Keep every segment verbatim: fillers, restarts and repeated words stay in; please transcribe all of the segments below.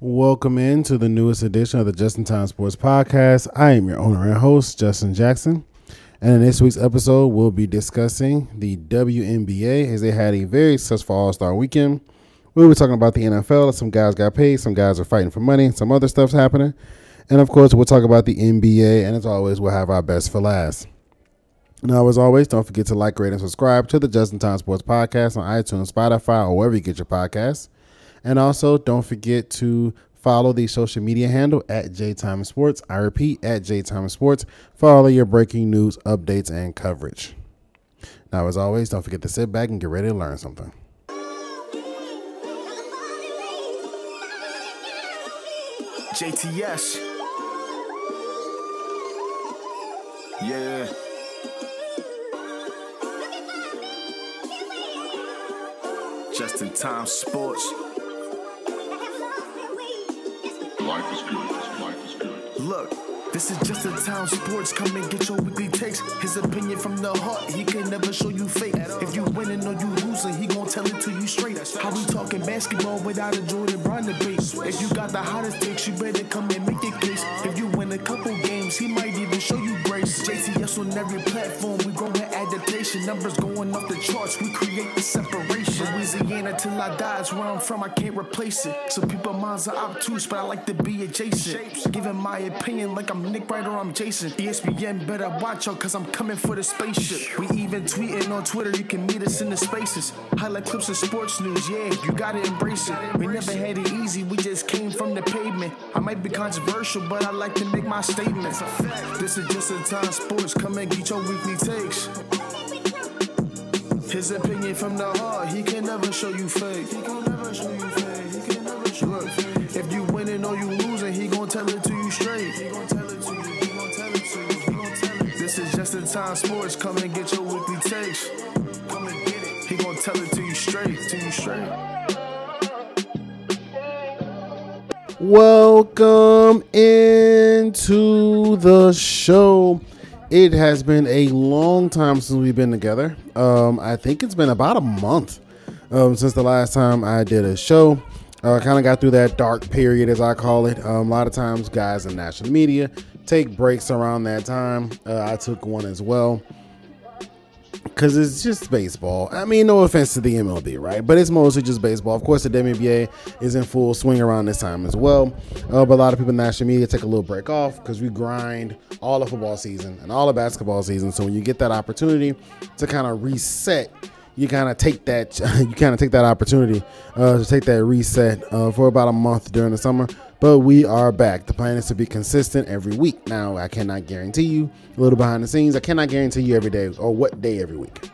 Welcome into the newest edition of the Just in Time Sports Podcast. I am your owner and host, Justin Jackson. And in this week's episode, we'll be discussing the W N B A as they had a very successful All-Star weekend. We'll be talking about the N F L. Some guys got paid. Some guys are fighting for money. Some other stuff's happening. And, of course, we'll talk about the N B A. And, as always, we'll have our best for last. Now, as always, don't forget to like, rate, and subscribe to the Just in Time Sports Podcast on iTunes, Spotify, or wherever you get your podcasts. And also, don't forget to follow the social media handle at JTime Sports. I repeat, at JTime Sports for all of your breaking news, updates, and coverage. Now, as always, don't forget to sit back and get ready to learn something. J T S. Yeah. Just in Time Sports. Life is good. Life is good. Look, this is Just in Time Sports. Come and get your weekly takes. His opinion from the heart. He can never show you fake. If you winning or you losing, he gon' tell it to you straight. How we talking basketball without a Jordan Brown debate? If you got the hottest takes, you better come and make your case. If you win a couple games, he might even show you grace. J T S on every platform. We growing adaptation. Numbers going off the charts. We create the separation. Louisiana till I die is where I'm from. I can't replace it. So people minds are obtuse, but I like to be adjacent. Giving my opinion like I'm Nick Wright or I'm Jason. E S P N better watch out, cause I'm coming for the spaceship. We even tweeting on Twitter. You can meet us in the spaces. Highlight clips of sports news. Yeah, you gotta embrace it. We never had it easy. We just came from the pavement. I might be controversial, but I like to make my statements. This is Just in Time Sports. Come and get your weekly takes. His opinion from the heart, he can never show you fake. He can never show you fake. He can never show you fake. If you winning or you losing, he gon' tell it to you straight. He gon' tell it to you. He gon' tell it to you. He gon' tell it. This is Just in Time Sports. Come and get your weekly takes. Come and get it. He gon' tell it to you straight. To you straight. Welcome into the show. It has been a long time since we've been together. Um, I think it's been about a month um, since the last time I did a show. I uh, kind of got through that dark period, as I call it. Um, a lot of times, guys in national media take breaks around that time. Uh, I took one as well. Because it's just baseball. I mean, no offense to the M L B, right? But it's mostly just baseball. Of course, the W N B A is in full swing around this time as well. Uh, but a lot of people in national media take a little break off because we grind all the football season and all the basketball season. So when you get that opportunity to kind of reset, you kind of take that you kind of take that opportunity uh, to take that reset uh, for about a month during the summer. But we are back. The plan is to be consistent every week. Now, I cannot guarantee you, a little behind the scenes, I cannot guarantee you every day or what day every week.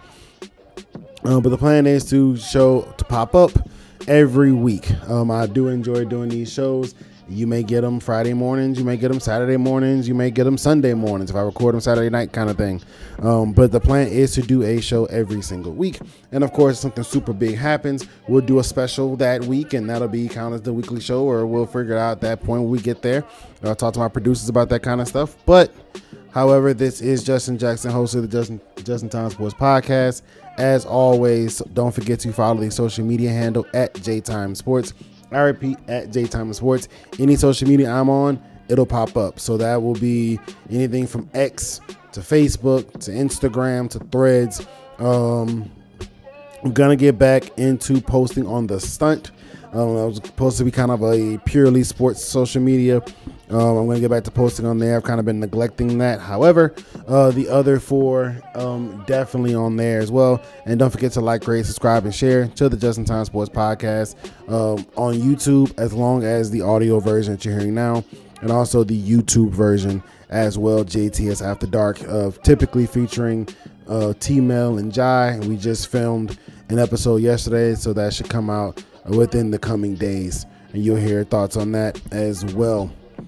Uh, but the plan is to show, to pop up every week. Um, I do enjoy doing these shows. You may get them Friday mornings. You may get them Saturday mornings. You may get them Sunday mornings if I record them Saturday night kind of thing. Um, but the plan is to do a show every single week. And, of course, something super big happens, we'll do a special that week, and that'll be kind of the weekly show, or we'll figure it out at that point when we get there. I'll talk to my producers about that kind of stuff. But, however, this is Justin Jackson, host of the Justin, Justin Time Sports Podcast. As always, don't forget to follow the social media handle at JTime Sports. I repeat, at JTime Sports. Any social media I'm on, it'll pop up. So that will be anything from X to Facebook to Instagram to Threads. Um, I'm going to get back into posting on The Stunt. Um, I was supposed to be kind of a purely sports social media. Um, I'm going to get back to posting on there. I've kind of been neglecting that. However, uh, the other four um, definitely on there as well. And don't forget to like, rate, subscribe, and share to the Just in Time Sports Podcast um, on YouTube, as long as the audio version that you're hearing now, and also the YouTube version as well, J T S After Dark, of uh, typically featuring uh, T-Mel and Jai. We just filmed an episode yesterday, so that should come out within the coming days, and you'll hear thoughts on that as well.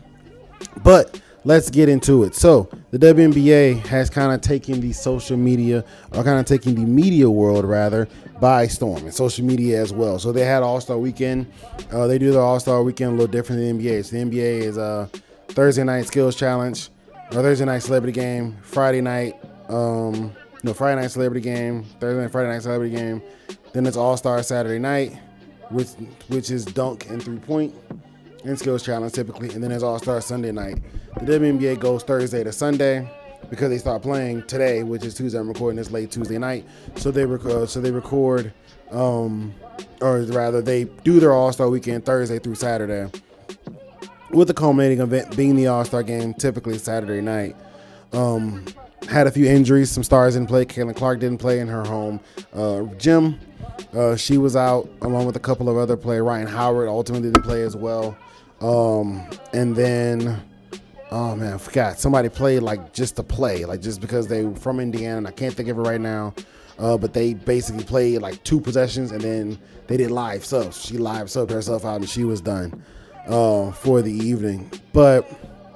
But let's get into it. So the W N B A has kind of taken the social media, or kind of taking the media world rather, by storm, and social media as well. So they had All-Star Weekend. Uh, they do their All-Star Weekend a little different than the N B A. So the N B A is a Thursday night skills challenge, or Thursday night celebrity game, Friday night, um, no, Friday night celebrity game, Thursday night, Friday night celebrity game. Then it's All-Star Saturday night, which which is dunk and three point. and skills challenge typically, and then there's All-Star Sunday night. The W N B A goes Thursday to Sunday because they start playing today, which is Tuesday. I'm recording this late Tuesday night, so they record. So they record, um, or rather, they do their All-Star weekend Thursday through Saturday, with the culminating event being the All-Star game, typically Saturday night. Um, had a few injuries. Some stars didn't play. Caitlin Clark didn't play in her home uh, gym. Uh, she was out along with a couple of other players. Ryan Howard ultimately didn't play as well. Um, and then, oh man, I forgot. Somebody played like just to play, like just because they were from Indiana, and I can't think of it right now. Uh, but they basically played like two possessions, and then they did live subs. She live subbed herself out, and she was done uh, for the evening. But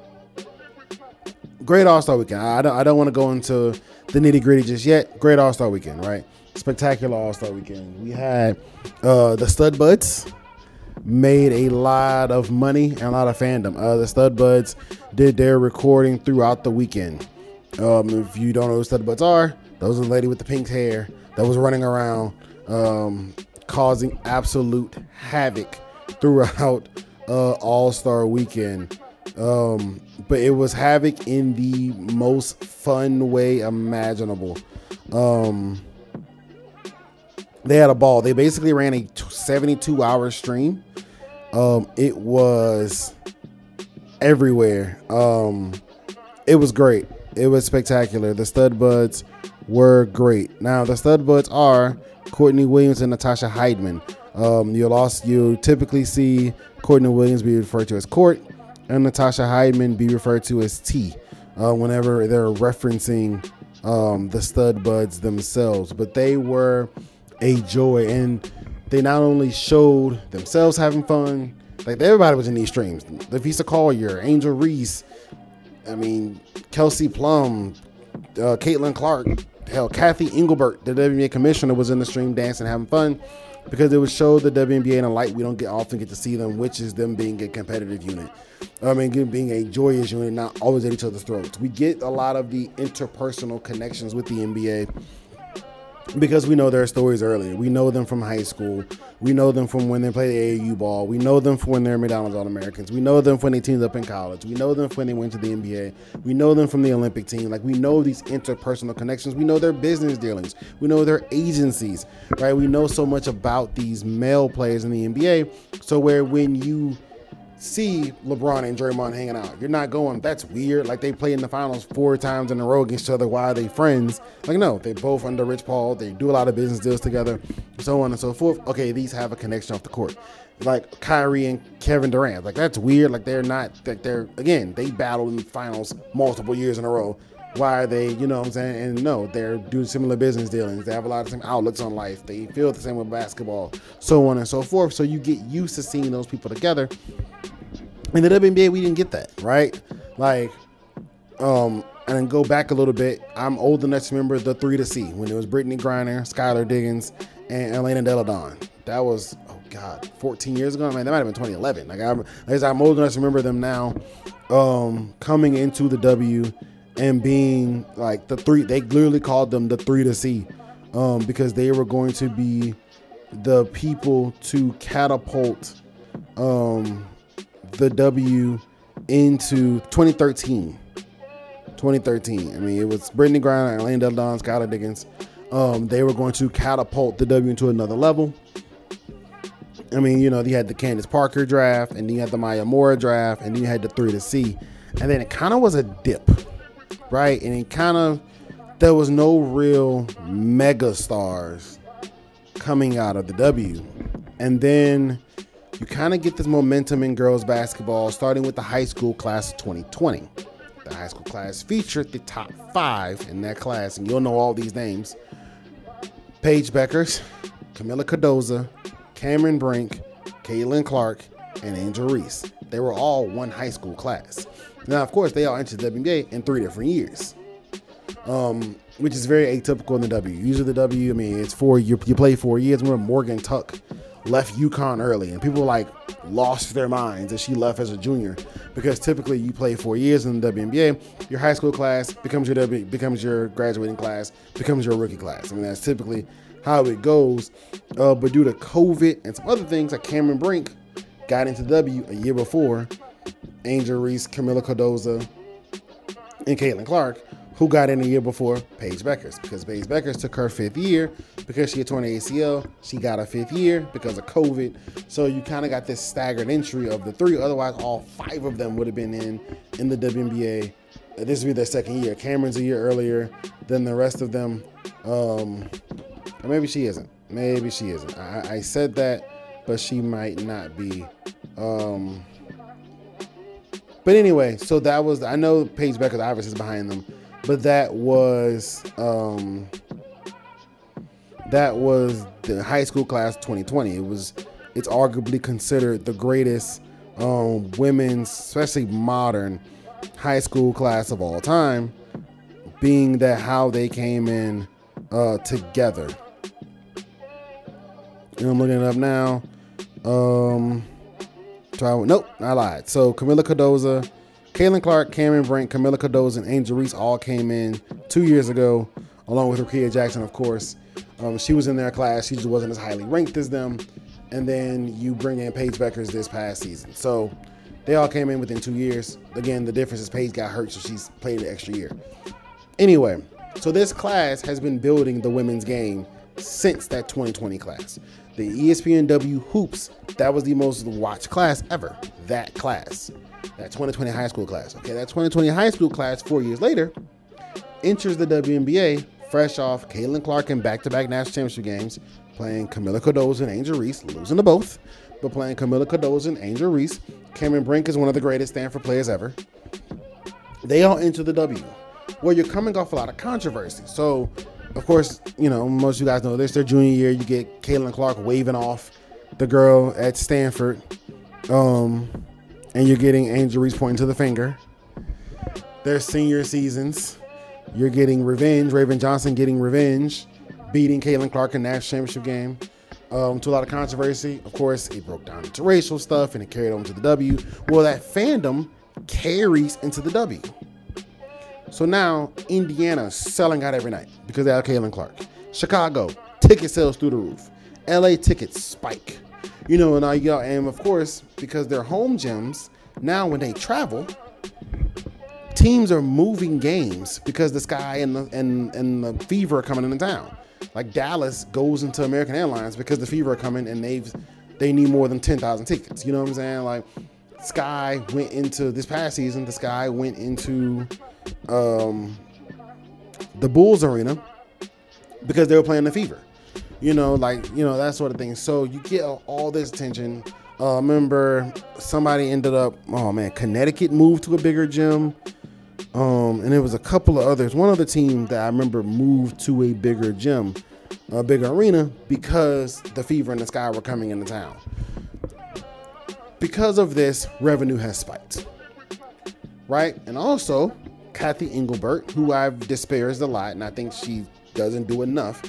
great All-Star weekend. I don't, I don't want to go into the nitty gritty just yet. Great All-Star weekend, right? Spectacular All-Star weekend. We had uh, the Stud Buds made a lot of money and a lot of fandom. Uh, the Stud Buds did their recording throughout the weekend. Um, if you don't know who Stud Buds are, those are the lady with the pink hair that was running around um, causing absolute havoc throughout uh, All-Star weekend. Um, but it was havoc in the most fun way imaginable. Um, they had a ball. They basically ran a seventy-two hour stream. Um, it was everywhere. Um, it was great. It was spectacular. The Stud Buds were great. Now, the Stud Buds are Courtney Williams and Natasha Heidman. Um, you'll also, you typically see Courtney Williams be referred to as Court and Natasha Heidman be referred to as T uh, whenever they're referencing um, the Stud Buds themselves. But they were a joy, and they not only showed themselves having fun, like everybody was in these streams. Lavisa Collier, Angel Reese, I mean, Kelsey Plum, uh, Caitlin Clark, hell, Kathy Engelbert, the W N B A commissioner, was in the stream dancing, having fun, because it would show the W N B A in a light we don't get often get to see them, which is them being a competitive unit. I mean, being a joyous unit, not always at each other's throats. We get a lot of the interpersonal connections with the N B A because we know their stories earlier. We know them from high school. We know them from when they played the A A U ball. We know them from when they're McDonald's All-Americans. We know them from when they teamed up in college. We know them from when they went to the N B A. We know them from the Olympic team. Like, we know these interpersonal connections. We know their business dealings. We know their agencies, right? We know so much about these male players in the N B A. So where when you see LeBron and Draymond hanging out, you're not going, that's weird. Like, they play in the finals four times in a row against each other. Why are they friends? Like, no, they both under Rich Paul. They do a lot of business deals together, so on and so forth. Okay, these have a connection off the court. Like Kyrie and Kevin Durant. Like, that's weird. Like, they're not, like, they're, again, they battled in the finals multiple years in a row. Why are they, you know what I'm saying? And no, they're doing similar business dealings. They have a lot of the same outlooks on life. They feel the same with basketball, so on and so forth. So you get used to seeing those people together. In the W N B A, we didn't get that, right? Like, um, and then go back a little bit. I'm old enough to remember the three to C when it was Brittany Griner, Skylar Diggins, and Elena Delle Donne. That was, oh God, fourteen years ago. Man, that might have been twenty eleven. Like, I'm, like I'm old enough to remember them now, um, coming into the W and being like the three. They literally called them the three to C, um, because they were going to be the people to catapult, um. the W into twenty thirteen. twenty thirteen. I mean, it was Brittany Griner, Elaine Delle Donne, Skylar Diggins. Um, they were going to catapult the W into another level. I mean, you know, you had the Candace Parker draft, and then you had the Maya Moore draft, and then you had the three to C. And then it kind of was a dip, right? And it kind of, there was no real mega stars coming out of the W. And then you kind of get this momentum in girls basketball, starting with the high school class of twenty twenty. The high school class featured the top five in that class, and you'll know all these names. Paige Beckers, Camila Cardoza, Cameron Brink, Caitlin Clark, and Angel Reese. They were all one high school class. Now, of course, they all entered the W N B A in three different years, um, which is very atypical in the W. Usually the W, I mean, it's four, you, you play four years. Remember Morgan Tuck left UConn early, and people like lost their minds that she left as a junior, because typically you play four years in the W N B A, your high school class becomes your W, becomes your graduating class, becomes your rookie class. I mean, that's typically how it goes. Uh, but due to COVID and some other things, like Cameron Brink got into W a year before Angel Reese, Camila Cardoza, and Caitlin Clark, who got in a year before Paige Beckers, because Paige Beckers took her fifth year because she had torn A C L. She got a fifth year because of COVID. So you kind of got this staggered entry of the three. Otherwise, all five of them would have been in in the W N B A. This would be their second year. Cameron's a year earlier than the rest of them. Um, or maybe she isn't. Maybe she isn't. I, I said that, but she might not be. Um, but anyway, so that was, I know Paige Beckers obviously is behind them, but that was um, that was the high school class twenty twenty. It was, it's arguably considered the greatest um, women's, especially modern, high school class of all time, being that how they came in uh, together. And I'm looking it up now. Um, try, nope, I lied. So Camila Cardoza, Caitlin Clark, Cameron Brink, Camila Cardoza, and Angel Reese all came in two years ago, along with Rukia Jackson, of course. Um, she was in their class. She just wasn't as highly ranked as them. And then you bring in Paige Beckers this past season. So they all came in within two years. Again, the difference is Paige got hurt, so she's played an extra year. Anyway, so this class has been building the women's game since that twenty twenty class. The E S P N W Hoops, that was the most watched class ever. That class. That twenty twenty high school class. Okay, that twenty twenty high school class, four years later, enters the W N B A fresh off Caitlin Clark in back-to-back national championship games, playing Camila Cardoza and Angel Reese, losing to both, but playing Camila Cardoza and Angel Reese. Cameron Brink is one of the greatest Stanford players ever. They all enter the W. Well, you're coming off a lot of controversy. So, of course, you know, most of you guys know this. Their junior year, you get Caitlin Clark waving off the girl at Stanford. Um, and you're getting Angel Reese pointing to the finger. Their senior seasons, you're getting revenge. Raven Johnson getting revenge, beating Caitlin Clark in the national championship game. Um, to a lot of controversy. Of course, it broke down into racial stuff and it carried on to the W. Well, that fandom carries into the W. So now Indiana's selling out every night because they have Caitlin Clark. Chicago, ticket sales through the roof. L A tickets spike. You know, and, I, you know, and of course, because they're home gyms, now when they travel, teams are moving games because the Sky and the, and, and the Fever are coming into town. Like Dallas goes into American Airlines because the Fever are coming and they've they need more than ten thousand tickets. You know what I'm saying? Like Sky went into this past season. The Sky went into um, the Bulls arena because they were playing the Fever. You know, like you know that sort of thing. So you get all this attention. Uh, remember, somebody ended up. Oh man, Connecticut moved to a bigger gym. Um, and there was a couple of others. One other team that I remember moved to a bigger gym, a bigger arena, because the Fever and the Sky were coming into town. Because of this, revenue has spiked. Right? And also, Kathy Engelbert, who I've disparaged a lot, and I think she doesn't do enough,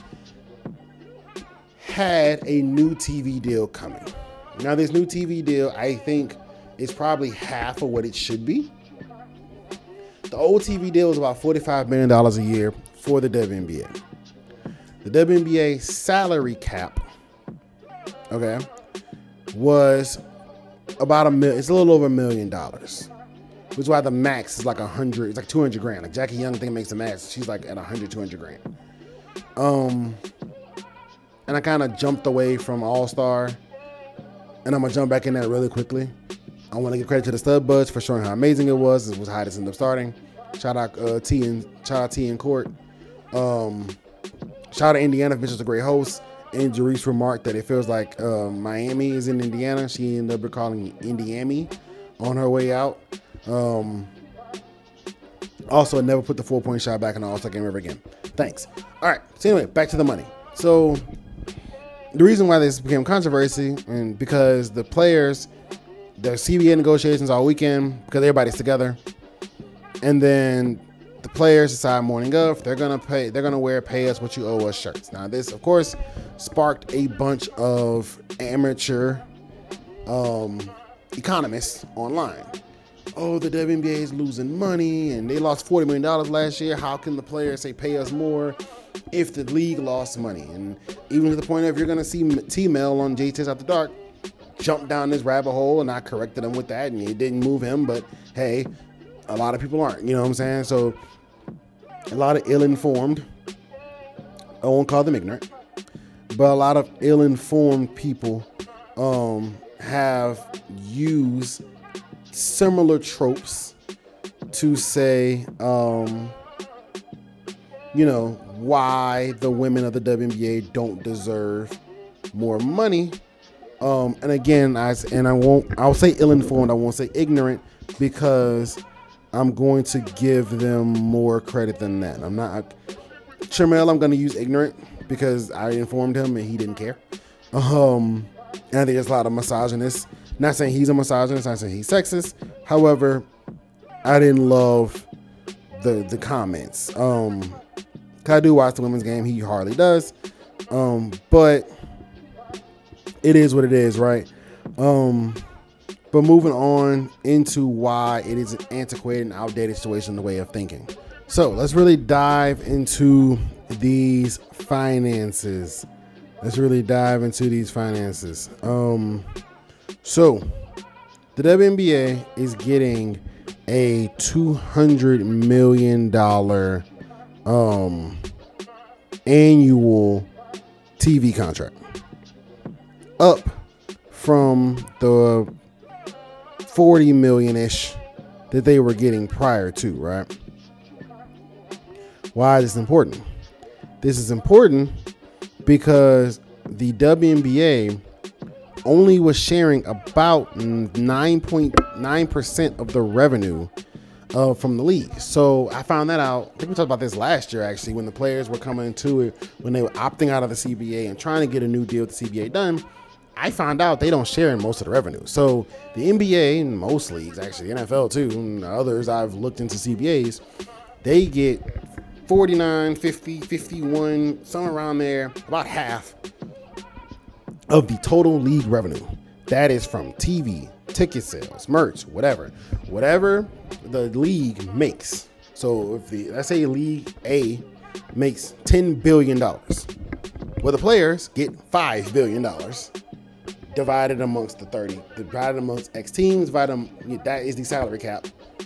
had a new T V deal coming. Now, this new T V deal, I think, is probably half of what it should be. The old T V deal was about forty-five million dollars a year for the W N B A. The W N B A salary cap, okay, was about a million. It's a little over a million dollars, which is why the max is like a hundred. It's like two hundred grand. Like Jackie Young, I think makes the max. She's like at a hundred, two hundred grand. Um, and I kind of jumped away from All Star, and I'm gonna jump back in there really quickly. I want to give credit to the Stud Buds for showing how amazing it was. It was how this ended up starting. Shout out uh, T and shout out T and Court. Um, shout out Indiana, which is a great host. And Jerice remarked that it feels like uh, Miami is in Indiana. She ended up calling Indiami on her way out. Um, also, never put the four point shot back in the All-Star game ever again. Thanks. All right. So anyway, back to the money. So the reason why this became controversy, and because the players. There's C B A negotiations all weekend because everybody's together. And then the players decide morning of, they're going to pay, they're going to wear pay us what you owe us shirts. Now, this, of course, sparked a bunch of amateur um, economists online. Oh, the W N B A is losing money and they lost forty million dollars last year. How can the players say pay us more if the league lost money? And even to the point of, you're going to see T-Mail on J T S After Dark jumped down this rabbit hole, and I corrected him with that, and it didn't move him. But hey, a lot of people aren't. You know what I'm saying? So a lot of ill-informed. I won't call them ignorant, but a lot of ill-informed people um, have used similar tropes to say, um, you know, why the women of the W N B A don't deserve more money. Um, and again, I and I won't. I'll say ill-informed. I won't say ignorant, because I'm going to give them more credit than that. I'm not. Shermel, I'm going to use ignorant because I informed him and he didn't care. Um, and I think there's a lot of misogynists. Not saying he's a misogynist. Not saying he's sexist. However, I didn't love the the comments. Um, cause I do watch the women's game. He hardly does. Um, but it is what it is, right? Um, but moving on into why it is an antiquated and outdated situation in the way of thinking. So let's really dive into these finances. Let's really dive into these finances. Um, so the W N B A is getting a two hundred million dollars um, annual T V contract, up from the forty million-ish that they were getting prior to, right? Why is this important? This is important because the W N B A only was sharing about nine point nine percent of the revenue uh, from the league. So I found that out. I think we talked about this last year, actually, when the players were coming into it, when they were opting out of the C B A and trying to get a new deal with the C B A done. I found out they don't share in most of the revenue. So the N B A and most leagues, actually the N F L too, and others I've looked into C B As, they get forty-nine, fifty, fifty-one, somewhere around there, about half of the total league revenue. That is from T V, ticket sales, merch, whatever. Whatever the league makes. So if the, let's say League A makes ten billion dollars, well, the players get five billion dollars. Divided amongst the thirty, divided amongst X teams, divided them, that is the salary cap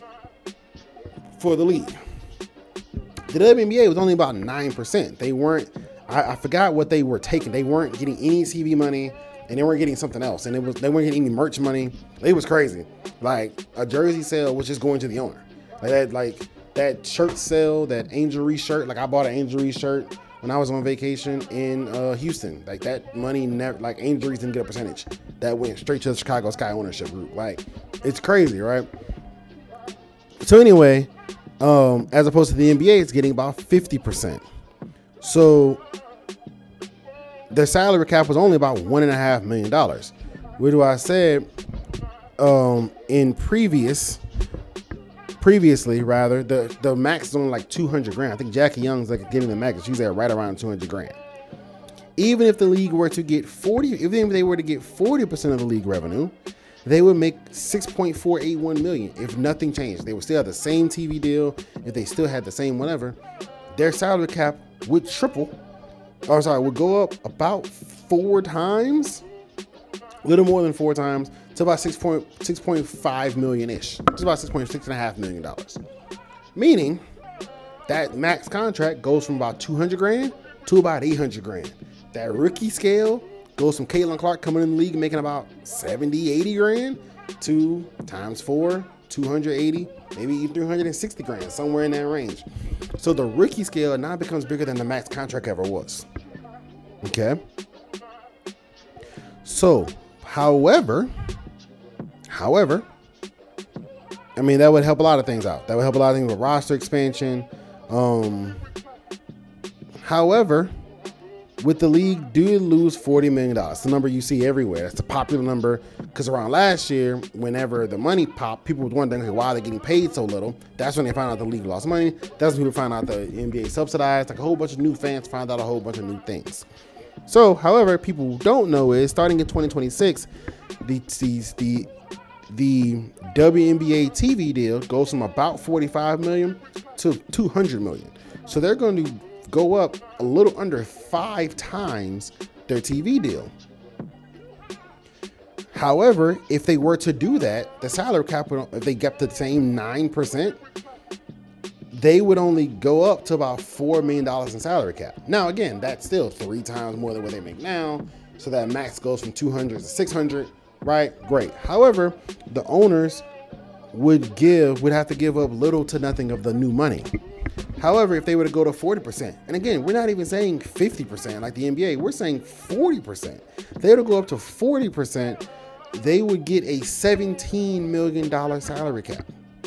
for the league. The W N B A was only about nine percent. They weren't, I, I forgot what they were taking. They weren't getting any T V money, and they weren't getting something else. And it was they weren't getting any merch money. It was crazy. Like a jersey sale was just going to the owner. Like that, like that shirt sale, that Angel Reese shirt. Like I bought an Angel Reese shirt when I was on vacation in uh, Houston. Like that money never, like Angel Reese didn't get a percentage. That went straight to the Chicago Sky ownership group. Like it's crazy, right? So anyway, um, as opposed to the N B A, it's getting about fifty percent. So their salary cap was only about one and a half million dollars. What do I said um, in previous, previously rather, the, the max is only like two hundred grand. I think Jackie Young's like getting the max. She's at right around two hundred grand. Even if the league were to get forty, even if they were to get forty percent of the league revenue, they would make six point four eight one million if nothing changed. They would still have the same T V deal. If they still had the same whatever, their salary cap would triple. Or sorry, would go up about four times, a little more than four times, to about six point five million ish. It's about six point six and a half million dollars. Meaning that max contract goes from about two hundred grand to about eight hundred grand. That rookie scale goes from Caitlin Clark coming in the league making about seventy, eighty grand to times four, two hundred eighty, maybe three hundred sixty grand, somewhere in that range. So the rookie scale now becomes bigger than the max contract ever was. Okay. So, however, however, I mean, that would help a lot of things out. That would help a lot of things with roster expansion. Um, however, with the league, do lose forty million dollars. It's the number you see everywhere. It's a popular number because around last year, whenever the money popped, people were wondering, okay, why are they getting paid so little? That's when they found out the league lost money. That's when people found out the N B A subsidized. Like a whole bunch of new fans found out a whole bunch of new things. So, however, people don't know is starting in twenty twenty-six, the the the W N B A T V deal goes from about forty-five million to two hundred million. So they're going to go up a little under five times their T V deal. However, if they were to do that, the salary cap, if they kept the same nine percent, they would only go up to about four million dollars in salary cap. Now, again, that's still three times more than what they make now. So that max goes from two hundred to six hundred, right? Great. However, the owners would give, would have to give up little to nothing of the new money. However, if they were to go to forty percent, and again, we're not even saying fifty percent like the N B A, we're saying forty percent. If they were to go up to forty percent, they would get a seventeen million dollars salary cap.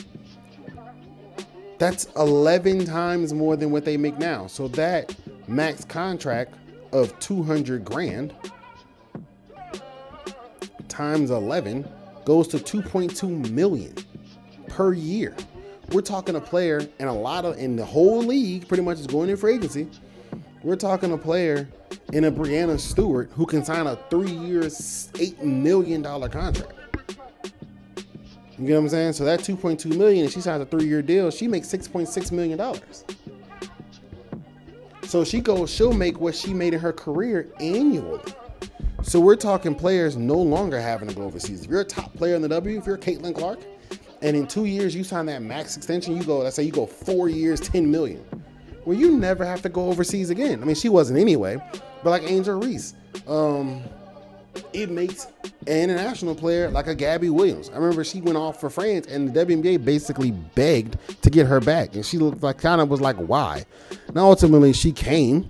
That's eleven times more than what they make now. So that max contract of two hundred grand times eleven goes to two point two million per year. We're talking a player, and a lot of, in the whole league pretty much is going in for agency. We're talking a player in a Breanna Stewart who can sign a three years, eight million dollars contract. You get what I'm saying? So that two point two million, if she signs a three year deal, she makes six point six million dollars. So she goes, she'll make what she made in her career annually. So we're talking players no longer having to go overseas. If you're a top player in the W, if you're Caitlin Clark, and in two years you sign that max extension, you go, let's say you go four years, ten million. Well, you never have to go overseas again. I mean, she wasn't anyway, but like Angel Reese, um, it makes an international player like a Gabby Williams. I remember she went off for France, and the W N B A basically begged to get her back, and she looked like, kind of was like, why? Now ultimately she came,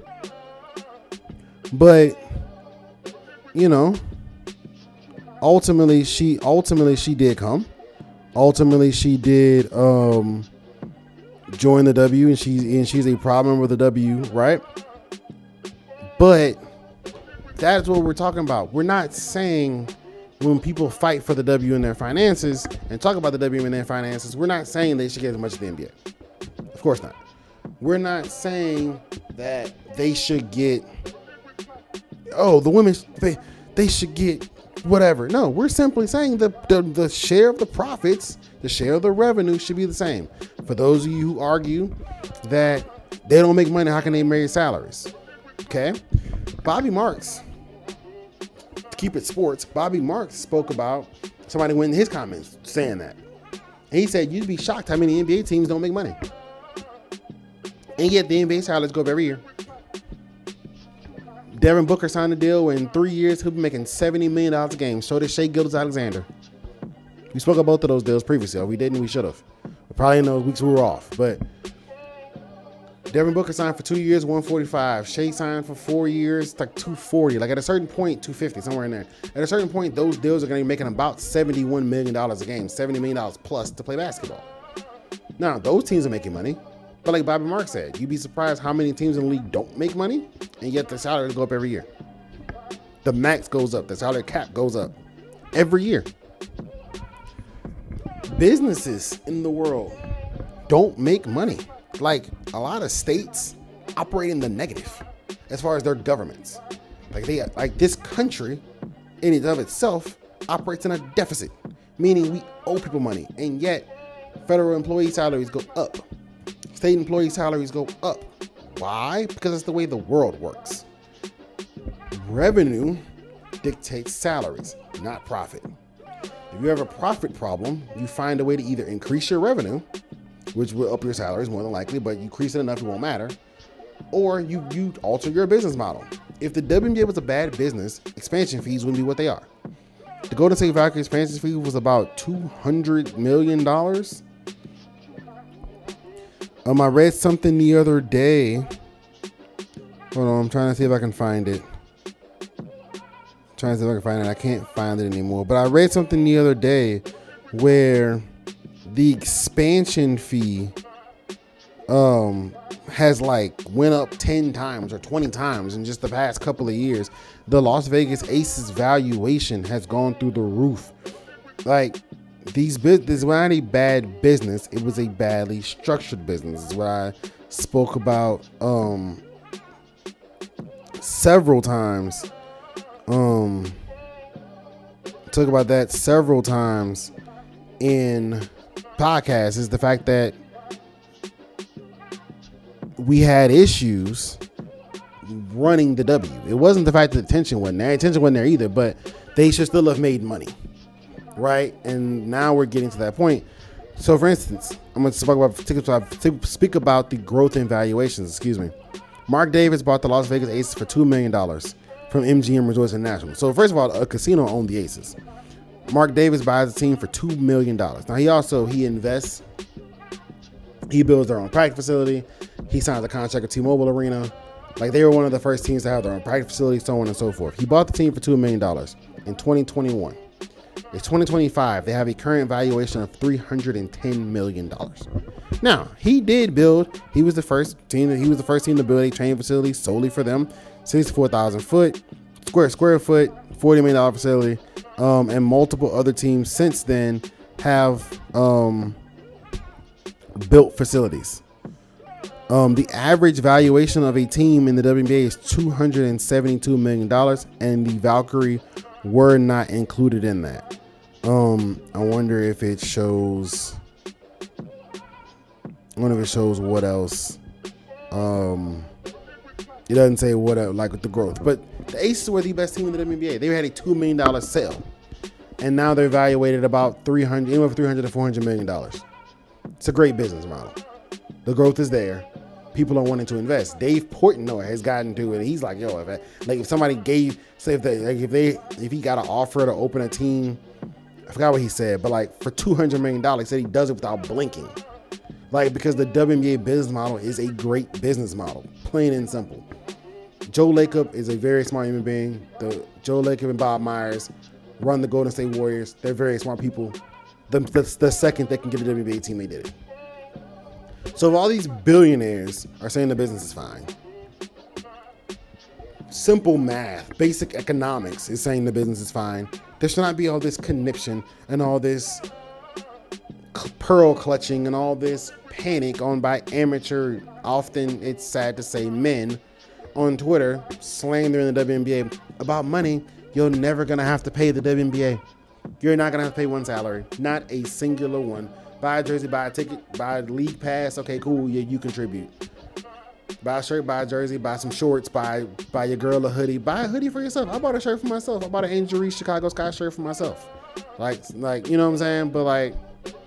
but you know, ultimately she ultimately she did come. Ultimately, she did um, join the W, and she's and she's a proud member of the W, right? But that's what we're talking about. We're not saying when people fight for the W in their finances and talk about the W in their finances, we're not saying they should get as much as the N B A. Of course not. We're not saying that they should get, oh, the women, they, they should get whatever. No, we're simply saying the, the the share of the profits, the share of the revenue should be the same. For those of you who argue that they don't make money, how can they raise salaries? Okay. Bobby Marks, to keep it sports, Bobby Marks spoke about, somebody went in his comments saying that. And he said, you'd be shocked how many N B A teams don't make money. And yet the N B A salaries go up every year. Devin Booker signed a deal where in three years he'll be making seventy million dollars a game. So did Shai Gilgeous-Alexander. We spoke about both of those deals previously. If we didn't, we should have. Probably in those weeks we were off. But Devin Booker signed for two years, one forty-five. Shai signed for four years, like two forty. Like at a certain point, two fifty, somewhere in there. At a certain point, those deals are going to be making about seventy-one million dollars a game, seventy million dollars plus to play basketball. Now, those teams are making money. But like Bobby Marks said, you'd be surprised how many teams in the league don't make money, and yet the salaries go up every year. The max goes up. The salary cap goes up every year. Businesses in the world don't make money. Like a lot of states operate in the negative as far as their governments. Like they, like this country in and of itself operates in a deficit, meaning we owe people money, and yet federal employee salaries go up. State employee salaries go up. Why? Because that's the way the world works. Revenue dictates salaries, not profit. If you have a profit problem, you find a way to either increase your revenue, which will up your salaries more than likely, but you increase it enough, it won't matter, or you, you alter your business model. If the W N B A was a bad business, expansion fees wouldn't be what they are. The Golden State Valkyries expansion fee was about two hundred million dollars. Um, I read something the other day. Hold on, I'm trying to see if I can find it. I'm trying to see if I can find it. I can't find it anymore. But I read something the other day where the expansion fee um has like went up ten times or twenty times in just the past couple of years. The Las Vegas Aces valuation has gone through the roof. Like, These this was not a bad business. It was a badly structured business. This is what I spoke about um, several times. Um, talk about that several times in podcasts. Is the fact that we had issues running the W. It wasn't the fact that the attention wasn't there. Attention wasn't there either, but they should still have made money, right? And now we're getting to that point. So, for instance, I'm going to speak about, speak about the growth in valuations. Excuse me. Mark Davis bought the Las Vegas Aces for two million dollars from M G M Resorts International. So, first of all, a casino owned the Aces. Mark Davis buys the team for two million dollars. Now, he also, he invests. He builds their own practice facility. He signs a contract with T-Mobile Arena. Like, they were one of the first teams to have their own practice facility, so on and so forth. He bought the team for two million dollars in twenty twenty-one. It's twenty twenty-five. They have a current valuation of three hundred ten million dollars. Now, he did build, he was the first team, he was the first team to build a training facility solely for them. sixty-four thousand foot, square square foot, forty million dollars facility. Um, and multiple other teams since then have um, built facilities. Um, the average valuation of a team in the W N B A is two hundred seventy-two million dollars, and the Valkyrie were not included in that. Um, I wonder if it shows. I wonder if it shows what else. Um, it doesn't say what uh, like with the growth, but the Aces were the best team in the W N B A. They had a two million dollar sale, and now they're valuated about three hundred, anywhere from three hundred to four hundred million dollars. It's a great business model. The growth is there. People are wanting to invest. Dave Portnoy has gotten to it. He's like, yo, if I, like if somebody gave, say if they, like if they, if he got an offer to open a team, I forgot what he said, but like for two hundred million dollars, he said he does it without blinking. Like, because the W N B A business model is a great business model, plain and simple. Joe Lacob is a very smart human being. The Joe Lacob and Bob Myers run the Golden State Warriors. They're very smart people. The, the, the second they can get a W N B A team, they did it. So if all these billionaires are saying the business is fine, simple math, basic economics is saying the business is fine, there should not be all this conniption and all this pearl clutching and all this panic on by amateur, often it's sad to say men, on Twitter slandering the W N B A about money. You're never going to have to pay the W N B A. You're not going to have to pay one salary, not a singular one. Buy a jersey, buy a ticket, buy a league pass. Okay, cool. Yeah, you contribute. Buy a shirt, buy a jersey, buy some shorts, buy buy your girl a hoodie. Buy a hoodie for yourself. I bought a shirt for myself. I bought an Angel Reese Chicago Sky shirt for myself. Like, like you know what I'm saying? But like,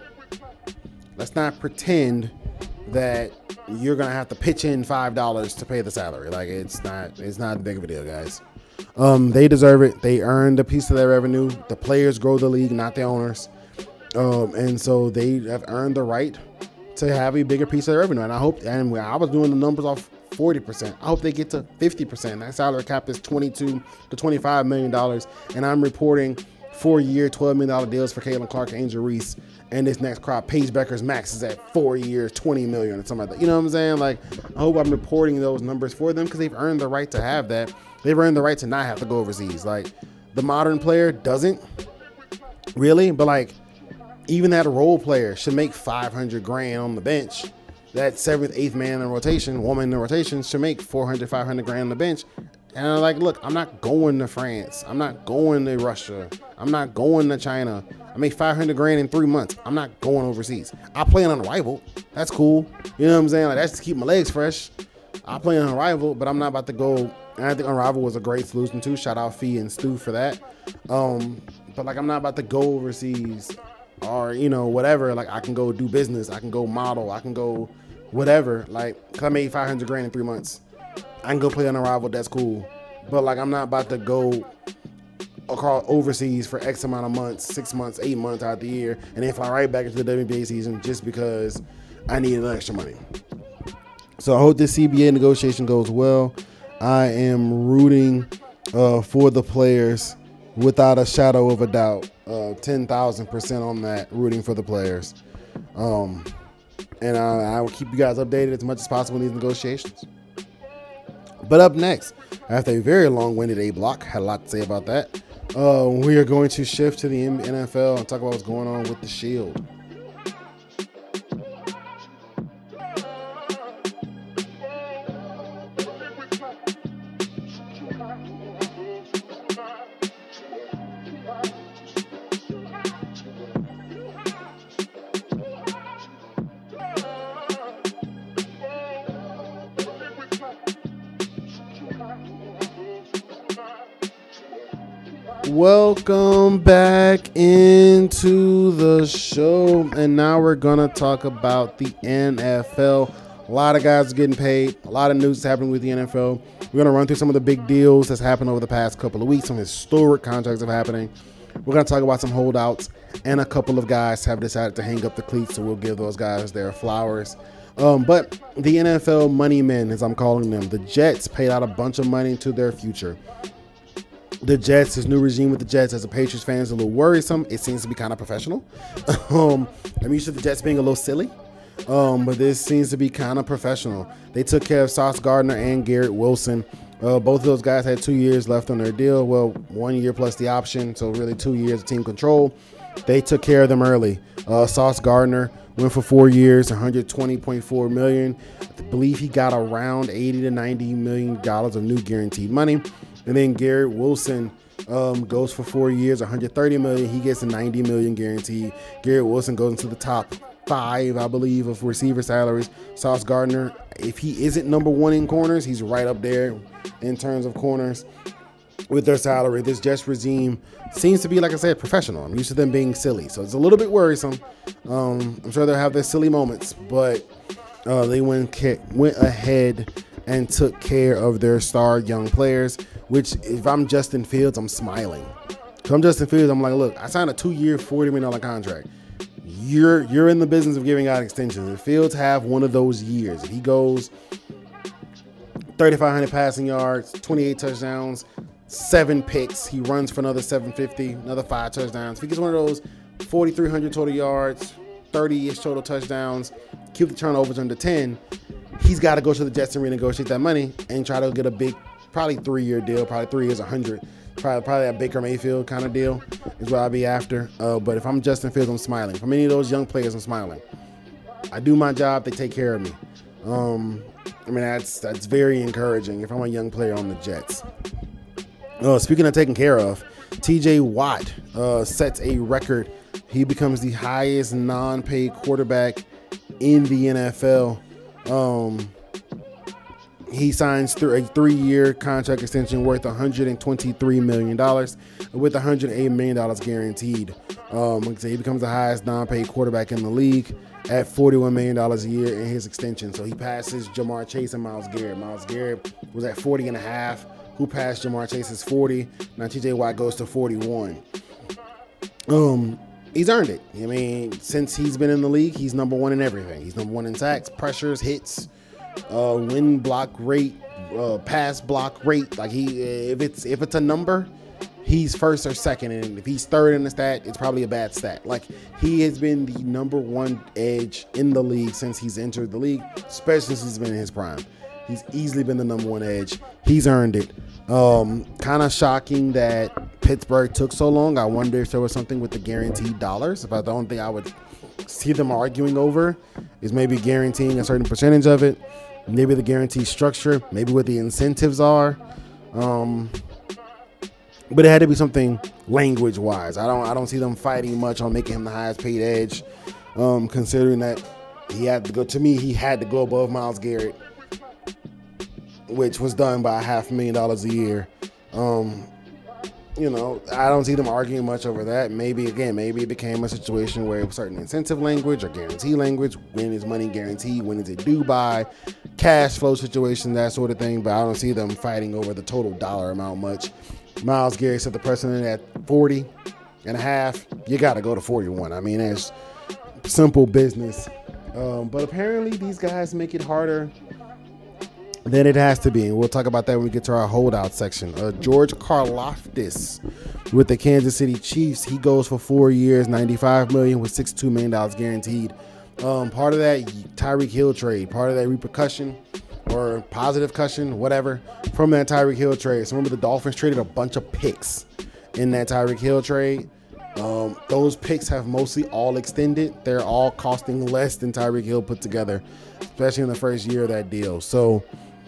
let's not pretend that you're gonna have to pitch in five dollars to pay the salary. Like, it's not it's not big of a deal, guys. Um, they deserve it. They earned a piece of their revenue. The players grow the league, not the owners. Um, and so they have earned the right to have a bigger piece of their revenue. And I hope, and I was doing the numbers off forty percent. I hope they get to fifty percent. That salary cap is twenty-two to twenty-five million dollars. And I'm reporting four-year, twelve million dollars deals for Caitlin Clark and Angel Reese. And this next crop, Paige Becker's max is at four years, twenty million dollars or something like that. You know what I'm saying? Like, I hope I'm reporting those numbers for them because they've earned the right to have that. They've earned the right to not have to go overseas. Like, the modern player doesn't really, but like, even that role player should make five hundred grand on the bench. That seventh, eighth man in the rotation, woman in the rotation should make four hundred, five hundred grand on the bench. And I'm like, look, I'm not going to France. I'm not going to Russia. I'm not going to China. I make five hundred grand in three months. I'm not going overseas. I play on Unrivaled. That's cool. You know what I'm saying? Like, that's to keep my legs fresh. I play on Unrivaled, but I'm not about to go. And I think Unrivaled was a great solution too. Shout out Fee and Stu for that. Um, but like, I'm not about to go overseas or, you know, whatever. Like, I can go do business. I can go model. I can go whatever. Like, cause I made five hundred grand in three months. I can go play on Unrivaled. That's cool. But like, I'm not about to go across overseas for X amount of months, six months, eight months out the year, and then fly right back into the W N B A season just because I needed extra money. So I hope this C B A negotiation goes well. I am rooting uh, for the players without a shadow of a doubt. Uh, ten thousand percent on that, rooting for the players. Um, and I, I will keep you guys updated as much as possible in these negotiations. But up next, after a very long-winded A block, had a lot to say about that, uh, we are going to shift to the N F L and talk about what's going on with the Shield. Welcome back into the show, and now we're gonna talk about the N F L. A lot of guys are getting paid. A lot of news is happening with the N F L. We're gonna run through some of the big deals that's happened over the past couple of weeks. Some historic contracts are happening. We're gonna talk about some holdouts, and a couple of guys have decided to hang up the cleats, so we'll give those guys their flowers. Um, but the N F L money men, as I'm calling them, the Jets paid out a bunch of money to their future. The Jets, this new regime with the Jets, as a Patriots fan, is a little worrisome. It seems to be kind of professional. um, I'm used to the Jets being a little silly, um, but this seems to be kind of professional. They took care of Sauce Gardner and Garrett Wilson. Uh, both of those guys had two years left on their deal. Well, one year plus the option, so really two years of team control. They took care of them early. Uh, Sauce Gardner went for four years, one hundred twenty point four million dollars. I believe he got around eighty to ninety million dollars of new guaranteed money. And then Garrett Wilson um, goes for four years, one hundred thirty million dollars. He gets a ninety million dollars guarantee. Garrett Wilson goes into the top five, I believe, of receiver salaries. Sauce Gardner, if he isn't number one in corners, he's right up there in terms of corners with their salary. This Jets regime seems to be, like I said, professional. I'm used to them being silly, so it's a little bit worrisome. Um, I'm sure they'll have their silly moments, but uh, they went went ahead and took care of their star young players, which if I'm Justin Fields, I'm smiling. If I'm Justin Fields, I'm like, look, I signed a two-year, forty million dollars contract. You're you're in the business of giving out extensions. If Fields have one of those years, if he goes thirty-five hundred passing yards, twenty-eight touchdowns, seven picks, he runs for another seven fifty, another five touchdowns. If he gets one of those forty-three hundred total yards, thirty-ish total touchdowns, keep the turnovers under ten, he's got to go to the Jets and renegotiate that money and try to get a big, probably three-year deal, probably three years, one hundred. Probably, probably a Baker Mayfield kind of deal is what I'll be after. Uh, but if I'm Justin Fields, I'm smiling. For any of those young players, I'm smiling. I do my job. They take care of me. Um, I mean, that's that's very encouraging if I'm a young player on the Jets. Uh, speaking of taking care of, T J Watt uh, sets a record. He becomes the highest non-paid quarterback in the N F L. Um, he signs through a three-year contract extension worth one hundred twenty-three million dollars with one hundred eight million dollars guaranteed. Um, like I say, he becomes the highest non-paid quarterback in the league at forty-one million dollars a year in his extension. So he passes Jamar Chase and Myles Garrett. Myles Garrett was at forty and a half. Who passed Jamar Chase is forty. Now T J Watt goes to forty-one. Um, he's earned it. I mean, since he's been in the league, he's number one in everything. He's number one in sacks, pressures, hits, uh, win block rate, uh, pass block rate. Like he, if it's if it's a number, he's first or second, and if he's third in the stat, it's probably a bad stat. Like he has been the number one edge in the league since he's entered the league, especially since he's been in his prime. He's easily been the number one edge. He's earned it. Um, kind of shocking that Pittsburgh took so long. I wonder if there was something with the guaranteed dollars. But the only thing I would see them arguing over is maybe guaranteeing a certain percentage of it. Maybe the guarantee structure. Maybe what the incentives are. Um, but it had to be something language-wise. I don't. I don't see them fighting much on making him the highest paid edge. Um, considering that he had to go. To me, he had to go above Myles Garrett, which was done by a half a million dollars a year. Um, you know, I don't see them arguing much over that. Maybe, again, maybe it became a situation where it was certain incentive language or guarantee language. When is money guaranteed? When is it due by? Cash flow situation, that sort of thing. But I don't see them fighting over the total dollar amount much. Myles Garrett set the precedent at forty and a half. You got to go to forty-one. I mean, it's simple business. Um, but apparently these guys make it harder than it has to be, and we'll talk about that when we get to our holdout section. Uh, George Karlaftis with the Kansas City Chiefs. He goes for four years, ninety-five million dollars with sixty-two million dollars guaranteed. Um, part of that Tyreek Hill trade, part of that repercussion or positive cushion, whatever, from that Tyreek Hill trade. So remember, the Dolphins traded a bunch of picks in that Tyreek Hill trade. Um, those picks have mostly all extended. They're all costing less than Tyreek Hill put together, especially in the first year of that deal. So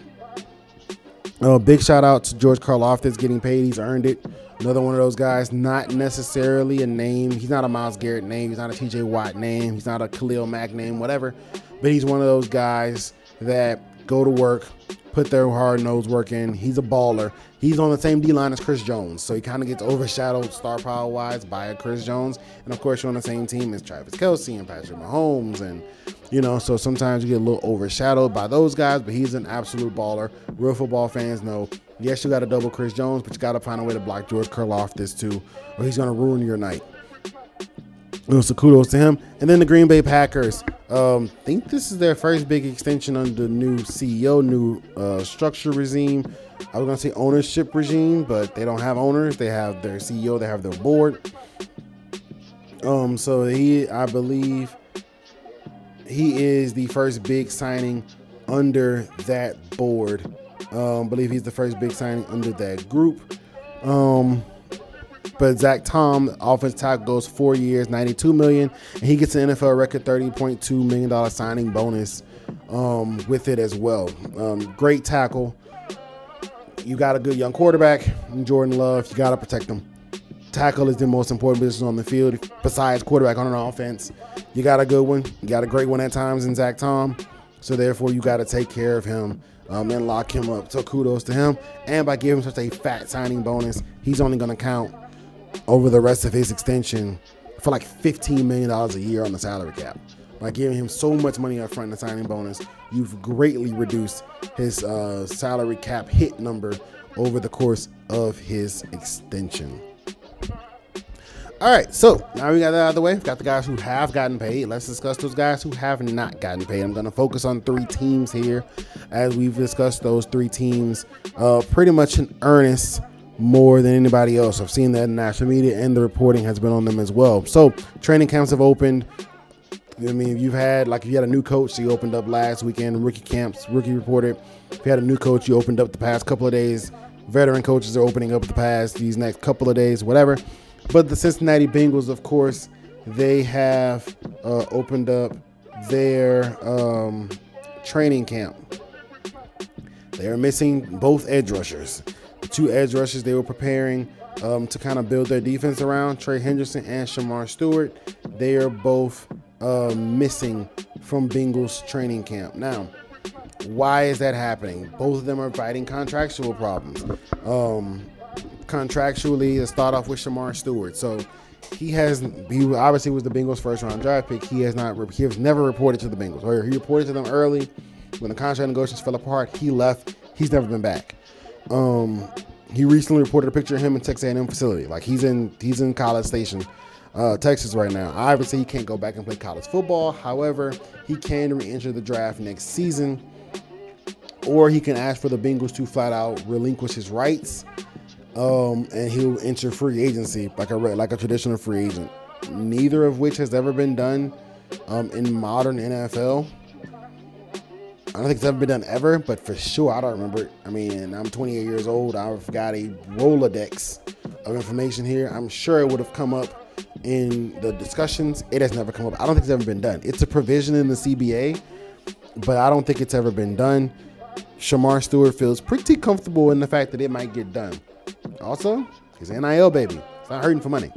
a uh, big shout out to George Karlaftis getting paid. He's earned it. Another one of those guys, not necessarily a name. He's not a Myles Garrett name. He's not a T J Watt name. He's not a Khalil Mack name, whatever. But he's one of those guys that go to work, put their hard nose work in. He's a baller. He's on the same D line as Chris Jones, so he kind of gets overshadowed star power wise by a Chris Jones. And of course, you're on the same team as Travis Kelce and Patrick Mahomes, and you know, so sometimes you get a little overshadowed by those guys. But he's an absolute baller. Real football fans know. Yes, you got to double Chris Jones, but you got to find a way to block George Karlaftis too, or he's gonna ruin your night. So kudos to him. And then the Green Bay Packers. Um, think this is their first big extension under the new C E O, new uh, structure regime. I was going to say ownership regime, but they don't have owners. They have their C E O. They have their board. Um, so he, I believe, he is the first big signing under that board. Um, I believe he's the first big signing under that group. Um, But Zach Tom, offensive tackle, goes four years, ninety-two million dollars, and he gets an N F L record thirty point two million dollars signing bonus um, with it as well. Um, great tackle. You got a good young quarterback, Jordan Love. You got to protect him. Tackle is the most important position on the field besides quarterback on an offense. You got a good one. You got a great one at times in Zach Tom. So therefore, you got to take care of him um, and lock him up. So kudos to him. And by giving him such a fat signing bonus, he's only going to count over the rest of his extension for like fifteen million dollars a year on the salary cap. By giving him so much money up front in the signing bonus, you've greatly reduced his uh, salary cap hit number over the course of his extension. All right, so now we got that out of the way. We've got the guys who have gotten paid. Let's discuss those guys who have not gotten paid. I'm going to focus on three teams here as we've discussed those three teams uh, pretty much in earnest more than anybody else. I've seen that in national media, and the reporting has been on them as well. So training camps have opened. I mean, you've had, like, if you had a new coach, so you opened up last weekend. Rookie camps, rookie reported. If you had a new coach, you opened up the past couple of days. Veteran coaches are opening up the past these next couple of days, whatever. But the Cincinnati Bengals, of course, they have uh, opened up their um, training camp. They are missing both edge rushers. The two edge rushers they were preparing um, to kind of build their defense around, Trey Henderson and Shamar Stewart. They are both uh, missing from Bengals training camp. Now, why is that happening? Both of them are fighting contractual problems. Um, contractually, let's start off with Shamar Stewart. So he has, he obviously was the Bengals' first round draft pick. He has not, he has never reported to the Bengals. Or he reported to them early when the contract negotiations fell apart. He left. He's never been back. Um, he recently reported a picture of him in Texas A and M facility. Like he's in, he's in College Station, uh, Texas right now. Obviously, he can't go back and play college football. However, he can re-enter the draft next season, or he can ask for the Bengals to flat out relinquish his rights, um, and he'll enter free agency like a like a traditional free agent. Neither of which has ever been done um, in modern N F L. I don't think it's ever been done ever, but for sure, I don't remember it. I mean, I'm twenty-eight years old. I've got a Rolodex of information here. I'm sure it would have come up in the discussions. It has never come up. I don't think it's ever been done. It's a provision in the C B A, but I don't think it's ever been done. Shamar Stewart feels pretty comfortable in the fact that it might get done. Also, he's an N I L baby. It's not hurting for money,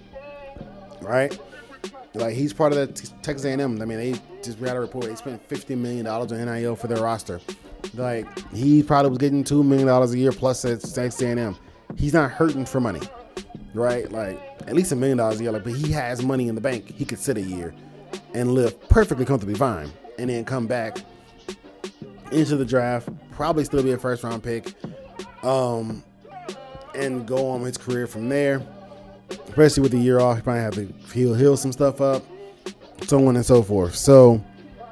right? Like, he's part of the t- Texas A and M. I mean, they just read a report. They spent fifty million dollars on N I L for their roster. Like, he probably was getting two million dollars a year plus at Texas A and M. He's not hurting for money, right? Like, at least a million dollars a year. Like, but he has money in the bank. He could sit a year and live perfectly comfortably fine and then come back into the draft, probably still be a first-round pick, um, and go on his career from there. Especially with the year off, he probably have to heal, heal some stuff up, so on and so forth. So,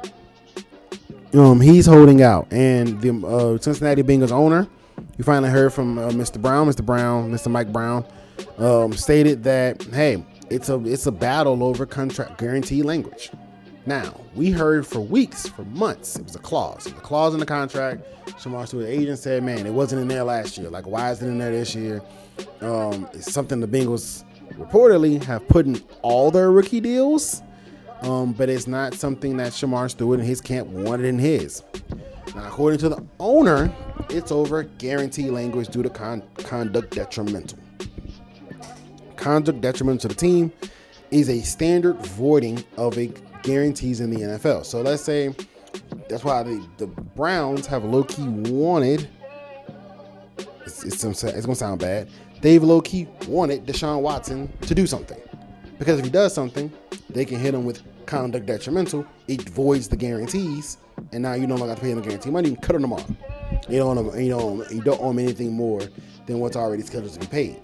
um, he's holding out. And the uh, Cincinnati Bengals owner, you finally heard from uh, Mister Brown, Mister Brown, Mister Mike Brown, um, stated that, hey, it's a it's a battle over contract guarantee language. Now, we heard for weeks, for months, it was a clause. The clause in the contract, Shamar Stewart, the agent said, man, it wasn't in there last year. Like, why is it in there this year? Um, it's something the Bengals reportedly have put in all their rookie deals, um, but it's not something that Shamar Stewart and his camp wanted in his. Now, according to the owner, it's over guarantee language due to con- conduct detrimental. Conduct detrimental to the team is a standard voiding of a guarantees in the N F L. So let's say that's why the, the Browns have low-key wanted, it's, it's, it's going to sound bad, they've low-key wanted Deshaun Watson to do something. Because if he does something, they can hit him with conduct detrimental. It voids the guarantees, and now you no longer have to pay him the guarantee money. You can cut them off. You don't, you don't, you don't owe him anything more than what's already scheduled to be paid.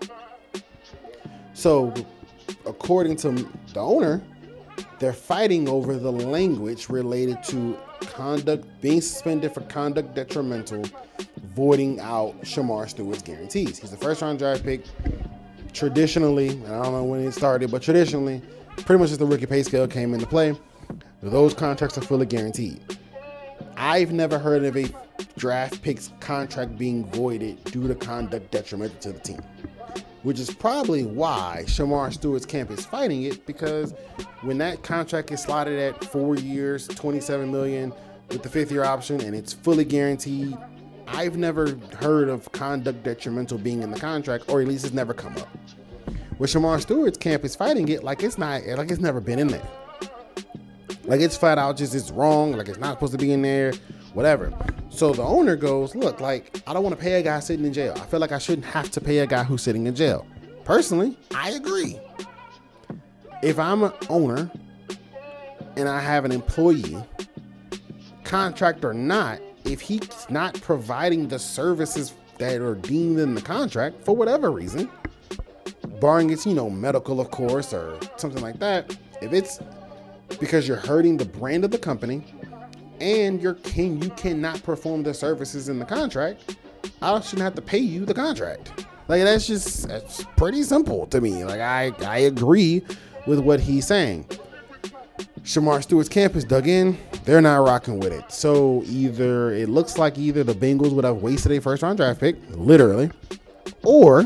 So, according to the owner, they're fighting over the language related to conduct, being suspended for conduct detrimental, voiding out Shamar Stewart's guarantees. He's the first round draft pick. Traditionally, and I don't know when it started, but traditionally, pretty much just the rookie pay scale came into play. Those contracts are fully guaranteed. I've never heard of a draft pick's contract being voided due to conduct detrimental to the team, which is probably why Shamar Stewart's camp is fighting it, because when that contract is slotted at four years, twenty-seven million dollars with the fifth year option, and it's fully guaranteed, I've never heard of conduct detrimental being in the contract, or at least it's never come up. Where Shamar Stewart's camp is fighting it like it's not, like it's never been in there. Like it's flat out just it's wrong, like it's not supposed to be in there, whatever. So the owner goes, look, like I don't want to pay a guy sitting in jail. I feel like I shouldn't have to pay a guy who's sitting in jail. Personally, I agree. If I'm an owner and I have an employee, contract or not, if he's not providing the services that are deemed in the contract for whatever reason, barring it's, you know, medical, of course, or something like that, if it's because you're hurting the brand of the company and you're can you cannot perform the services in the contract, I shouldn't have to pay you the contract. Like that's just that's pretty simple to me. Like I I agree with what he's saying. Shamar Stewart's camp is dug in. They're not rocking with it. So either it looks like either the Bengals would have wasted a first round draft pick, literally, or,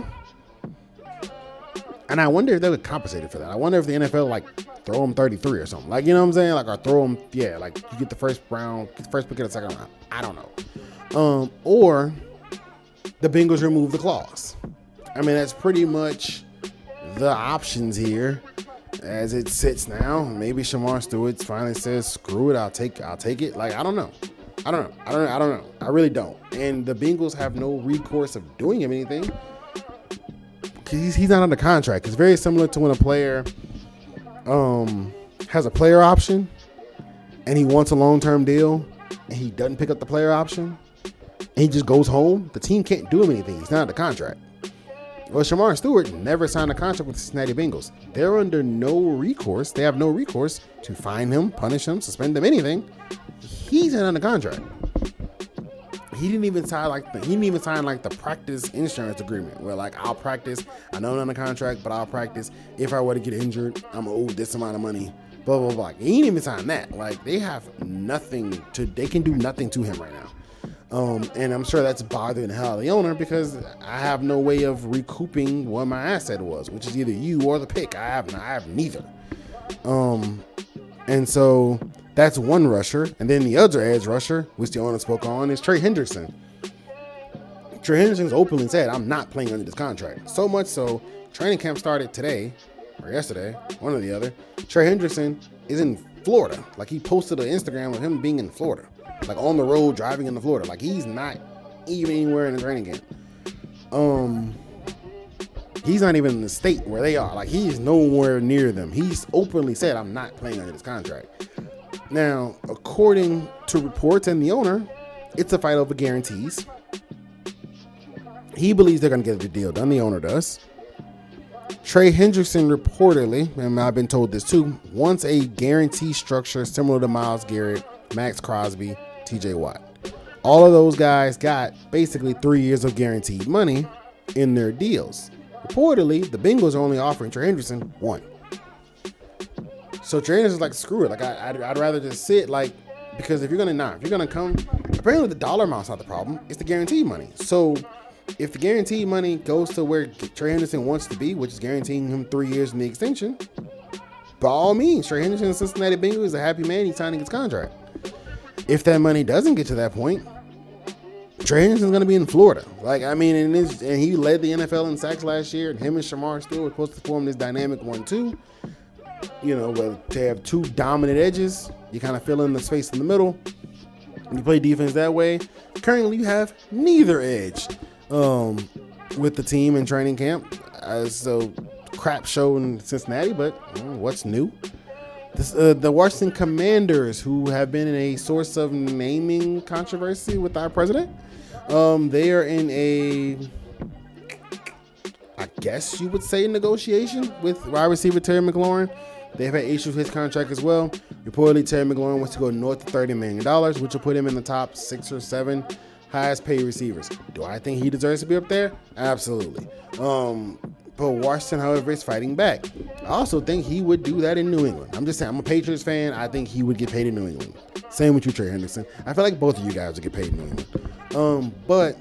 and I wonder if they would compensate for that. I wonder if the N F L like throw them thirty-three or something. Like, you know what I'm saying? Like, or throw them, yeah, like you get the first round, get the first pick of the second round. I don't know. Um, or the Bengals remove the clause. I mean, that's pretty much the options here as it sits now. Maybe Shamar Stewart finally says, "Screw it, I'll take, I'll take it." Like, I don't know. I don't know. I don't. I don't know. I really don't. And the Bengals have no recourse of doing him anything. He's, he's not under contract. It's very similar to when a player um, has a player option and he wants a long-term deal and he doesn't pick up the player option and he just goes home. The team can't do him anything. He's not under contract. Well, Shamar Stewart never signed a contract with the Cincinnati Bengals. They're under no recourse. They have no recourse to fine him, punish him, suspend him, anything. He's not under contract. He didn't even sign like the, he didn't even sign like the practice insurance agreement where like I'll practice. I know I'm under contract, but I'll practice. If I were to get injured, I'm owed this amount of money. Blah blah blah. He didn't even sign that. Like they have nothing to. They can do nothing to him right now. Um, and I'm sure that's bothering the hell out of the owner because I have no way of recouping what my asset was, which is either you or the pick. I have I have neither. Um, and so. That's one rusher. And then the other edge rusher, which the owner spoke on, is Trey Hendrickson. Trey Hendrickson's openly said, I'm not playing under this contract. So much so, training camp started today, or yesterday, one or the other. Trey Hendrickson is in Florida. Like, he posted an Instagram of him being in Florida. Like, on the road, driving into Florida. Like, he's not even anywhere in the training camp. Um... He's not even in the state where they are. Like, he's nowhere near them. He's openly said, I'm not playing under this contract. Now, according to reports and the owner, it's a fight over guarantees. He believes they're going to get the deal done. The owner does. Trey Hendrickson reportedly, and I've been told this too, wants a guarantee structure similar to Myles Garrett, Max Crosby, T J Watt. All of those guys got basically three years of guaranteed money in their deals. Reportedly, the Bengals are only offering Trey Hendrickson one. So Trey Hendrickson's like, screw it. Like, I, I'd, I'd rather just sit, like, because if you're going to not, if you're going to come, apparently the dollar amount's not the problem. It's the guaranteed money. So if the guaranteed money goes to where Trey Hendrickson wants to be, which is guaranteeing him three years in the extension, by all means, Trey Hendrickson and Cincinnati Bengals is a happy man. He's signing his contract. If that money doesn't get to that point, Trey Hendrickson's going to be in Florida. Like, I mean, and, this, and he led the N F L in sacks last year, and him and Shamar Stewart were supposed to form this dynamic one two. You know, where to have two dominant edges, you kind of fill in the space in the middle. You play defense that way. Currently, you have neither edge um, with the team in training camp. Uh, so, crap show in Cincinnati, but well, what's new? This, uh, the Washington Commanders, who have been in a source of naming controversy with our president, um, they are in a, I guess you would say, negotiation with wide receiver Terry McLaurin. They've had issues with his contract as well. Reportedly, Terry McLaurin wants to go north of thirty million dollars, which will put him in the top six or seven highest paid receivers. Do I think he deserves to be up there? Absolutely. Um, but Washington, however, is fighting back. I also think he would do that in New England. I'm just saying, I'm a Patriots fan. I think he would get paid in New England. Same with you, Trey Henderson. I feel like both of you guys would get paid in New England. Um, but,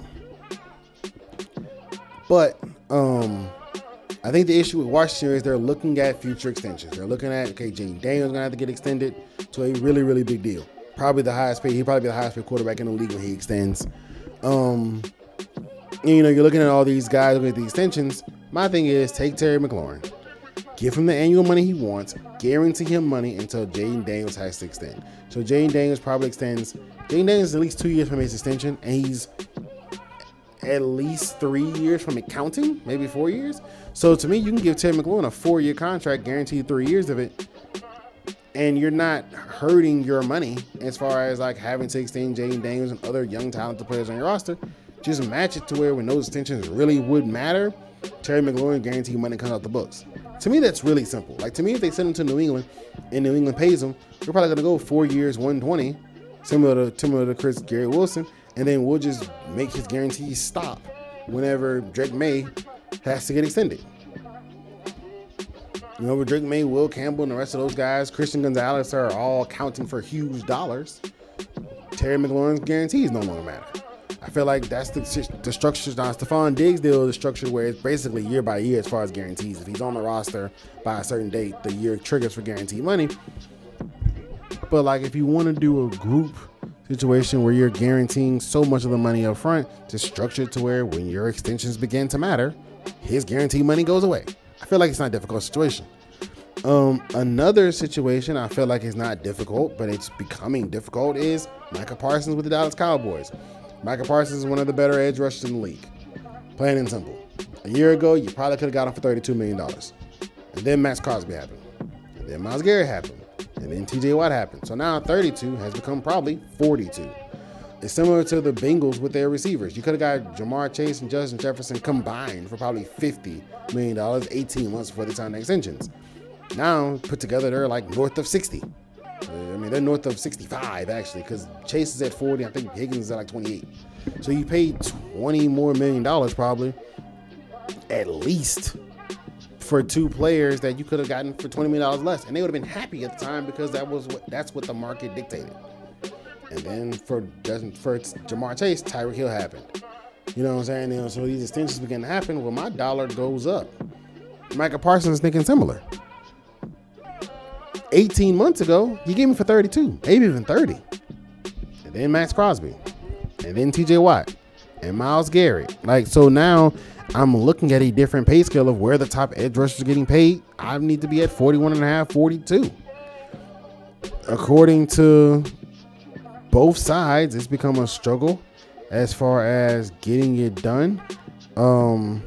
but, um, I think the issue with Washington is they're looking at future extensions. They're looking at, okay, Jayden Daniels going to have to get extended to a really, really big deal. Probably the highest paid. He'll probably be the highest paid quarterback in the league when he extends. Um, and, you know, you're looking at all these guys with the extensions. My thing is take Terry McLaurin, give him the annual money he wants, guarantee him money until Jayden Daniels has to extend. So Jayden Daniels probably extends. Jayden Daniels is at least two years from his extension, and he's at least three years from it counting, maybe four years. So to me, you can give Terry McLaurin a four-year contract, guaranteed three years of it, and you're not hurting your money as far as like having to extend Jayden Daniels and other young talented players on your roster. Just match it to where when those extensions really would matter, Terry McLaurin guaranteed money comes out the books. To me, that's really simple. Like, to me, if they send him to New England and New England pays him, we're probably going to go four years, one twenty, similar to similar to Chris Garrett Wilson, and then we'll just make his guarantees stop whenever Drake May has to get extended. You know, with Drake May, Will Campbell, and the rest of those guys, Christian Gonzalez are all counting for huge dollars. Terry McLaurin's guarantees no longer matter. I feel like that's the, the structure. Now, Stephon Diggs deal is structured where it's basically year by year as far as guarantees. If he's on the roster by a certain date, the year triggers for guaranteed money. But like, if you want to do a group situation where you're guaranteeing so much of the money up front, just structure it to where when your extensions begin to matter, his guaranteed money goes away. I feel like it's not a difficult situation. Um, another situation I feel like is not difficult, but it's becoming difficult is Micah Parsons with the Dallas Cowboys. Micah Parsons is one of the better edge rushers in the league. Plain and simple. A year ago, you probably could have got him for thirty-two million dollars. And then Max Crosby happened. And then Myles Garrett happened. And then T J Watt happened. So now thirty-two has become probably forty-two. It's similar to the Bengals with their receivers. You could have got Jamar Chase and Justin Jefferson combined for probably fifty million dollars, eighteen months before they signed the extensions. Now, put together, they're like north of sixty. I mean, they're north of sixty-five, actually, because Chase is at forty. I think Higgins is at like twenty-eight. So you paid twenty more million dollars probably, at least, for two players that you could have gotten for twenty million dollars less. And they would have been happy at the time because that was what that's what the market dictated. And then for, for Jamar Chase, Tyreek Hill happened. You know what I'm saying? You know, so these extensions begin to happen. Well, my dollar goes up. Micah Parsons is thinking similar. eighteen months ago, you gave me for thirty-two, maybe even thirty. And then Max Crosby. And then T J Watt. And Myles Garrett. Like, so now I'm looking at a different pay scale of where the top edge rushers are getting paid. I need to be at forty-one and a half, forty-two. According to both sides, it's become a struggle as far as getting it done. Um,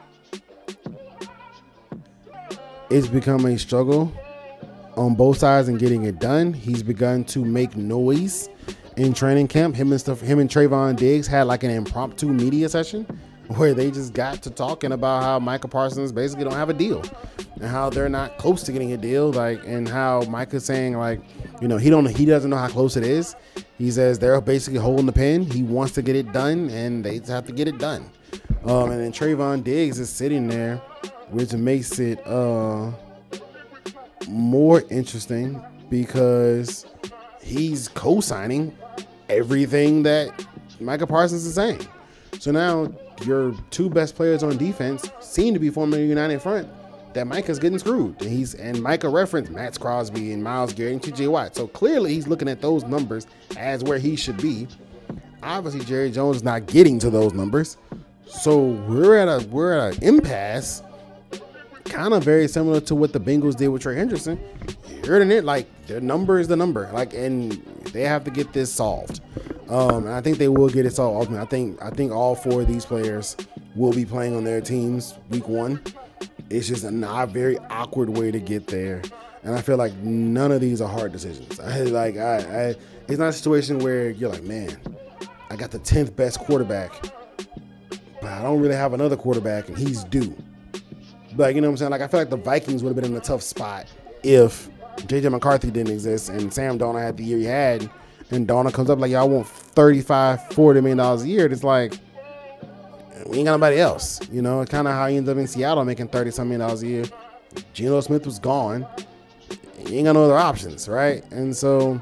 it's become a struggle on both sides and getting it done. He's begun to make noise in training camp. Him and stuff, him and Trayvon Diggs had like an impromptu media session where they just got to talking about how Micah Parsons basically don't have a deal and how they're not close to getting a deal. Like, and how Micah's saying, like, you know, he don't, he doesn't know how close it is. He says they're basically holding the pen. He wants to get it done, and they just have to get it done. Um, and then Trayvon Diggs is sitting there, which makes it uh, more interesting because he's co-signing everything that Micah Parsons is saying. So now your two best players on defense seem to be forming a united front that Micah's getting screwed. And he's and Micah referenced Max Crosby and Myles Garrett and T J Watt. So clearly he's looking at those numbers as where he should be. Obviously Jerry Jones is not getting to those numbers. So we're at a we're at an impasse, kind of very similar to what the Bengals did with Trey Hendrickson. You're in it, like, their number is the number, like, and they have to get this solved. Um, and I think they will get it all ultimate. I think I think all four of these players will be playing on their teams week one. It's just a not very awkward way to get there. And I feel like none of these are hard decisions. I like I, I it's not a situation where you're like, man, I got the tenth best quarterback, but I don't really have another quarterback and he's due. Like, you know what I'm saying? Like, I feel like the Vikings would have been in a tough spot if J J McCarthy didn't exist and Sam Darnold had the year he had, and Darnold comes up like, y'all want thirty-five, forty million dollars a year. It's like, we ain't got nobody else. You know, it's kind of how he ends up in Seattle making thirty-some million dollars a year. Geno Smith was gone. You ain't got no other options, right? And so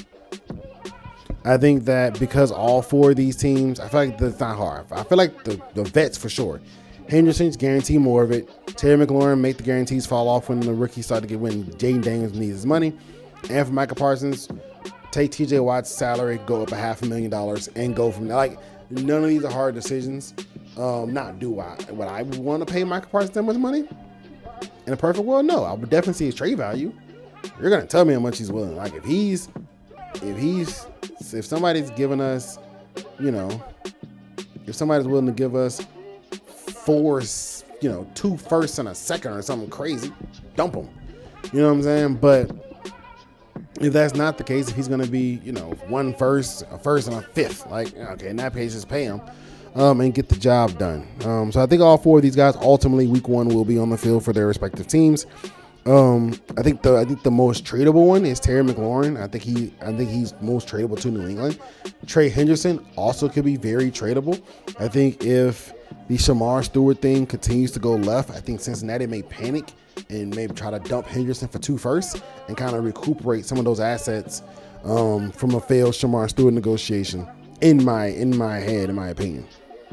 I think that because all four of these teams, I feel like that's not hard. I feel like the, the vets for sure. Henderson's guarantee more of it. Terry McLaurin make the guarantees fall off when the rookies start to get when Jaden Daniels needs his money. And for Micah Parsons, take T J Watt's salary, go up a half a million dollars, and go from there. Like, none of these are hard decisions. Um, not do I would I want to pay Micah Parsons that much money? In a perfect world, no. I would definitely see his trade value. You're gonna tell me how much he's willing. Like, if he's if he's if somebody's giving us, you know, if somebody's willing to give us four, you know, two firsts and a second or something crazy, dump him. You know what I'm saying? But if that's not the case, if he's going to be, you know, one first, a first and a fifth, like, okay, in that case, just pay him um, and get the job done. Um, so I think all four of these guys ultimately week one will be on the field for their respective teams. Um, I think the I think the most tradable one is Terry McLaurin. I think he I think he's most tradable to New England. Trey Henderson also could be very tradable. I think if the Shamar Stewart thing continues to go left, I think Cincinnati may panic and maybe try to dump Henderson for two firsts and kind of recuperate some of those assets um, from a failed Shamar Stewart negotiation. In my in my head, in my opinion.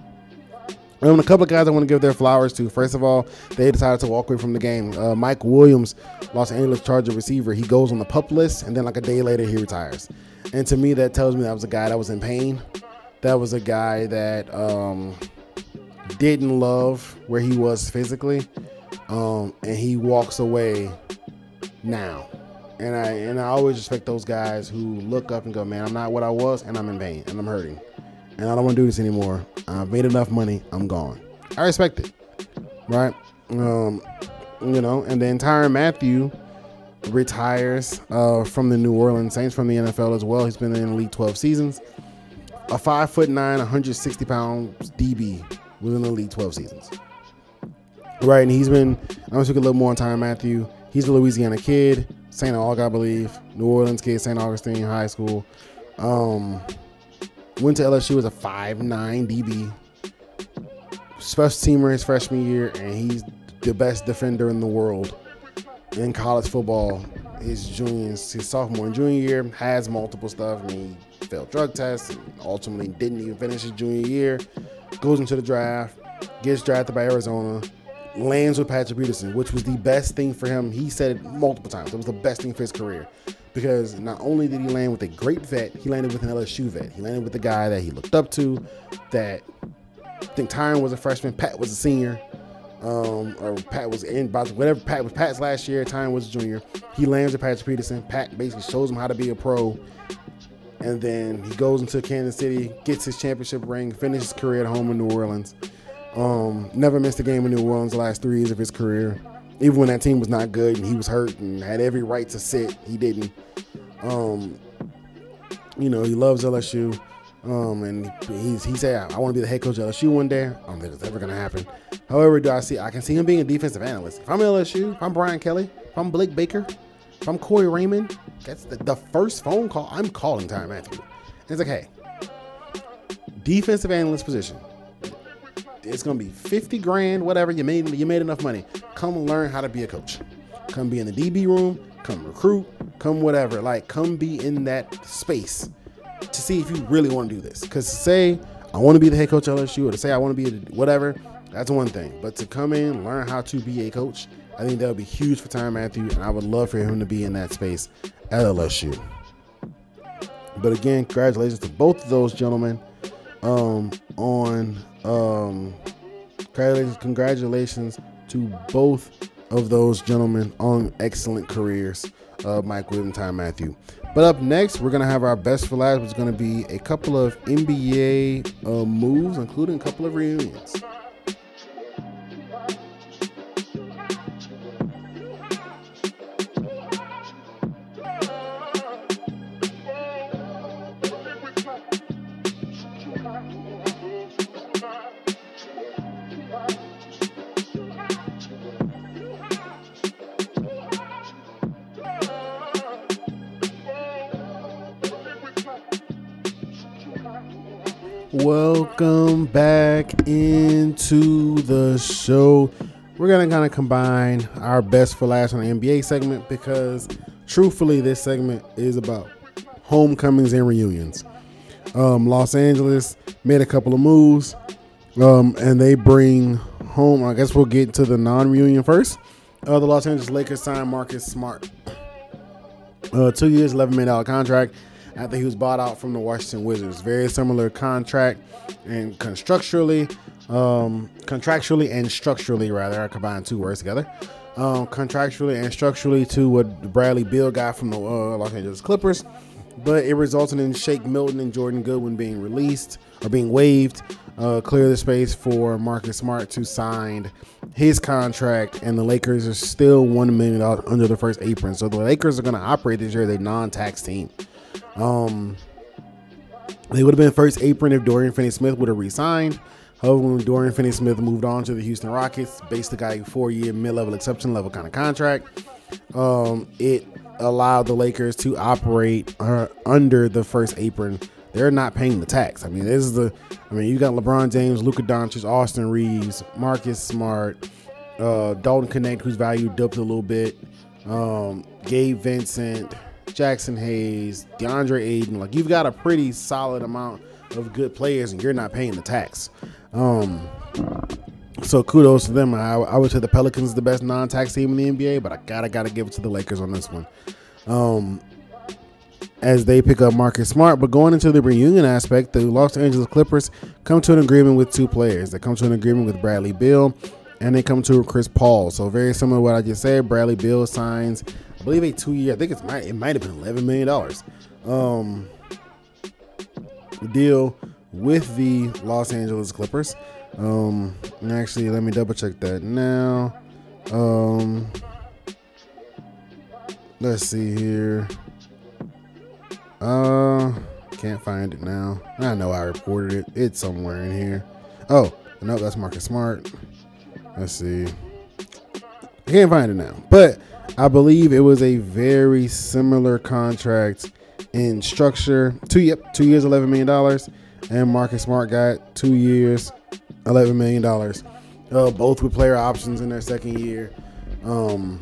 Um, a couple of guys I want to give their flowers to. First of all, they decided to walk away from the game. Uh, Mike Williams, Los Angeles Charger receiver, he goes on the PUP list, and then like a day later, he retires. And to me, that tells me that was a guy that was in pain. That was a guy that um, didn't love where he was physically, um, and he walks away now. And I and I always respect those guys who look up and go, man, I'm not what I was, and I'm in pain, and I'm hurting. And I don't want to do this anymore. I've made enough money. I'm gone. I respect it. Right? Um, you know, and then Tyrann Mathieu retires uh, from the New Orleans Saints from the N F L as well. He's been in the league twelve seasons. A five foot nine, one hundred sixty pounds D B was in the league twelve seasons. Right? And he's been, I'm going to speak a little more on Tyrann Mathieu. He's a Louisiana kid, Saint Aug, I believe. New Orleans kid, Saint Augustine High School. Um... Went to L S U as a five nine D B. Special teamer his freshman year, and he's the best defender in the world in college football. His junior, his sophomore and junior year has multiple stuff. I mean, he failed drug tests, and ultimately didn't even finish his junior year. Goes into the draft, gets drafted by Arizona, lands with Patrick Peterson, which was the best thing for him. He said it multiple times. It was the best thing for his career. Because not only did he land with a great vet, he landed with an L S U vet. He landed with a guy that he looked up to, that I think Tyrann was a freshman, Pat was a senior, um, or Pat was in, whatever, Pat was Pat's last year, Tyrann was a junior. He lands with Patrick Peterson. Pat basically shows him how to be a pro, and then he goes into Kansas City, gets his championship ring, finishes his career at home in New Orleans. Um, never missed a game in New Orleans the last three years of his career. Even when that team was not good and he was hurt and had every right to sit, he didn't. Um, you know, he loves L S U. Um, and he's, he said, I want to be the head coach of L S U one day. I don't think it's ever going to happen. However, do I see, I can see him being a defensive analyst. If I'm L S U, if I'm Brian Kelly, if I'm Blake Baker, if I'm Corey Raymond, that's the, the first phone call I'm calling Tyrann Mathieu. And it's like, hey, defensive analyst position. It's gonna be fifty grand, whatever. You made you made enough money. Come learn how to be a coach. Come be in the D B room. Come recruit. Come whatever. Like, come be in that space to see if you really want to do this. Because to say I want to be the head coach of L S U, or to say I want to be a, whatever, that's one thing. But to come in, learn how to be a coach, I think that would be huge for Tyrann Mathieu, and I would love for him to be in that space at L S U. But again, congratulations to both of those gentlemen um, on. Um, congratulations, congratulations to both of those gentlemen on excellent careers. uh, Mike Williams, Tyrann Mathieu. But up next, we're going to have our best for last, which is going to be a couple of N B A uh, moves, including a couple of reunions. Welcome back into the show. We're going to kind of combine our best for last on the N B A segment because truthfully, this segment is about homecomings and reunions. Um, Los Angeles made a couple of moves um, and they bring home, I guess we'll get to the non-reunion first. Uh, the Los Angeles Lakers signed Marcus Smart. Uh, two years, eleven million dollars contract. After he was bought out from the Washington Wizards. Very similar contract and constructually, um, contractually and structurally, rather. I combined two words together. Um, contractually and structurally to what Bradley Beal got from the uh, Los Angeles Clippers. But it resulted in Shake Milton and Jordan Goodwin being released or being waived. Uh, clear the space for Marcus Smart to sign his contract. And the Lakers are still one million dollars under the first apron. So the Lakers are going to operate this year as a non-tax team. Um, they would have been first apron if Dorian Finney-Smith would have re-signed. However, when Dorian Finney-Smith moved on to the Houston Rockets, based the guy a four-year mid-level exception level kind of contract, um, it allowed the Lakers to operate uh, under the first apron. They're not paying the tax. I mean, this is the. I mean, you got LeBron James, Luka Doncic, Austin Reeves, Marcus Smart, uh, Dalton Connect, whose value dipped a little bit, um, Gabe Vincent, Jackson Hayes, DeAndre Ayton. Like, you've got a pretty solid amount of good players and you're not paying the tax. Um, so kudos to them. I, I would say the Pelicans is the best non-tax team in the N B A, but I gotta gotta give it to the Lakers on this one. Um, as they pick up Marcus Smart. But going into the reunion aspect, the Los Angeles Clippers come to an agreement with two players. They come to an agreement with Bradley Beal and they come to Chris Paul. So very similar to what I just said. Bradley Beal signs, I believe, a two-year, I think it's might it might have been eleven million dollars um, deal with the Los Angeles Clippers. Um, and actually, let me double check that now. Um, let's see here. Uh, can't find it now. I know I reported it. It's somewhere in here. Oh, no, that's Marcus Smart. Let's see. I can't find it now, but I believe it was a very similar contract in structure. Two, yep, two years, eleven million dollars, and Marcus Smart got two years, eleven million dollars. Uh, both with player options in their second year. Um,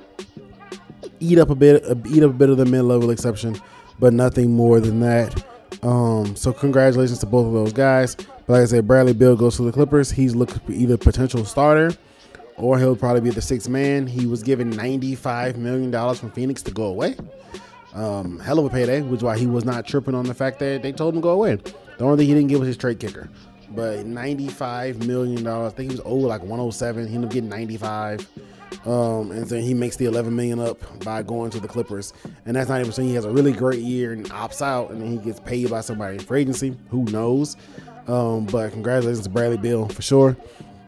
eat up a bit, uh, eat up a bit of the mid-level exception, but nothing more than that. Um, so congratulations to both of those guys. But like I said, Bradley Beal goes to the Clippers. He's looking for either potential starter, or he'll probably be the sixth man. He was given ninety-five million dollars from Phoenix to go away. Um, hell of a payday, which is why he was not tripping on the fact that they told him to go away. The only thing he didn't get was his trade kicker. But ninety-five million dollars, I think he was owed like one oh seven. He ended up getting ninety-five. Um, and then he makes the eleven million dollars up by going to the Clippers. And that's not even saying he has a really great year and opts out, and then he gets paid by somebody for agency. Who knows? Um, but congratulations to Bradley Beal for sure.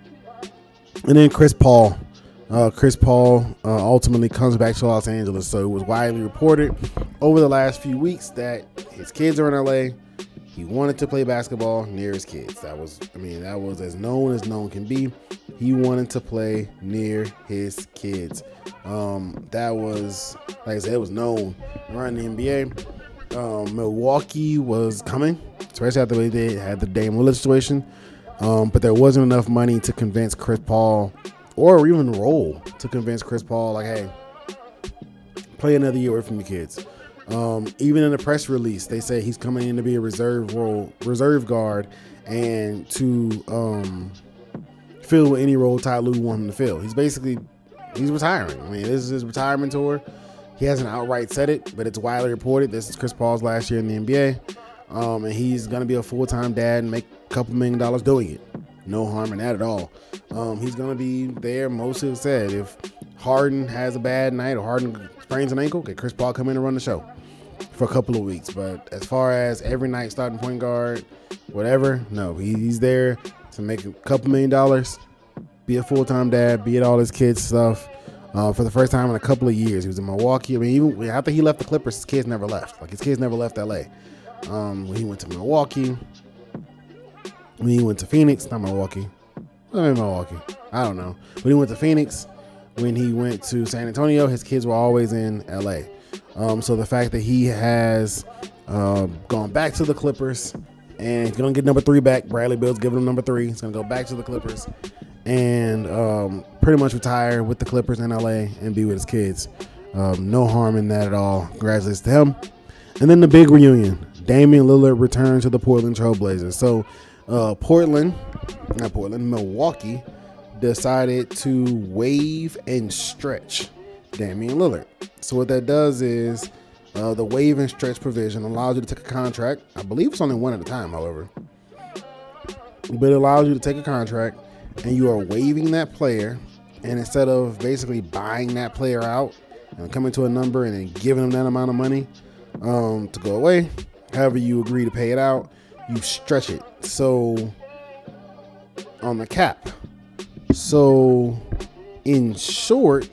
And then Chris Paul. Uh, Chris Paul uh, ultimately comes back to Los Angeles. So it was widely reported over the last few weeks that his kids are in L A. He wanted to play basketball near his kids. That was, I mean, that was as known as known can be. He wanted to play near his kids. Um, that was, like I said, it was known around the N B A. Um, Milwaukee was coming, especially after they did, had the Dame Lillard situation. Um, but there wasn't enough money to convince Chris Paul, or even roll to convince Chris Paul, like, hey, play another year away from your kids. Um, even in the press release, they say he's coming in to be a reserve role, reserve guard, and to um, fill any role Ty Lue wanted him to fill. He's basically, he's retiring. I mean, this is his retirement tour. He hasn't outright said it, but it's widely reported. This is Chris Paul's last year in the N B A. Um, and he's going to be a full-time dad and make a couple million dollars doing it, no harm in that at all. Um, he's going to be there. Most have said if Harden has a bad night or Harden sprains an ankle, okay, Chris Paul come in and run the show for a couple of weeks. But as far as every night starting point guard, whatever, no, he, he's there to make a couple million dollars, be a full-time dad, be at all his kids' stuff. Uh, for the first time in a couple of years, he was in Milwaukee. I mean, even after he left the Clippers, his kids never left. Like his kids never left L A. Um, when he went to Milwaukee, when he went to Phoenix, not Milwaukee, I mean Milwaukee, I don't know. When he went to Phoenix, when he went to San Antonio, his kids were always in L A. Um, so the fact that he has uh, gone back to the Clippers and he's gonna get number three back, Bradley Beal's giving him number three. He's gonna go back to the Clippers and um, pretty much retire with the Clippers in L A and be with his kids. Um, no harm in that at all. Congratulations to him. And then the big reunion. Damian Lillard returned to the Portland Trailblazers. So uh, Portland, not Portland, Milwaukee decided to waive and stretch Damian Lillard. So what that does is uh, the waive and stretch provision allows you to take a contract. I believe it's only one at a time, however. But it allows you to take a contract and you are waiving that player. And instead of basically buying that player out and coming to a number and then giving them that amount of money um, to go away, however you agree to pay it out, you stretch it. So on the cap. So in short,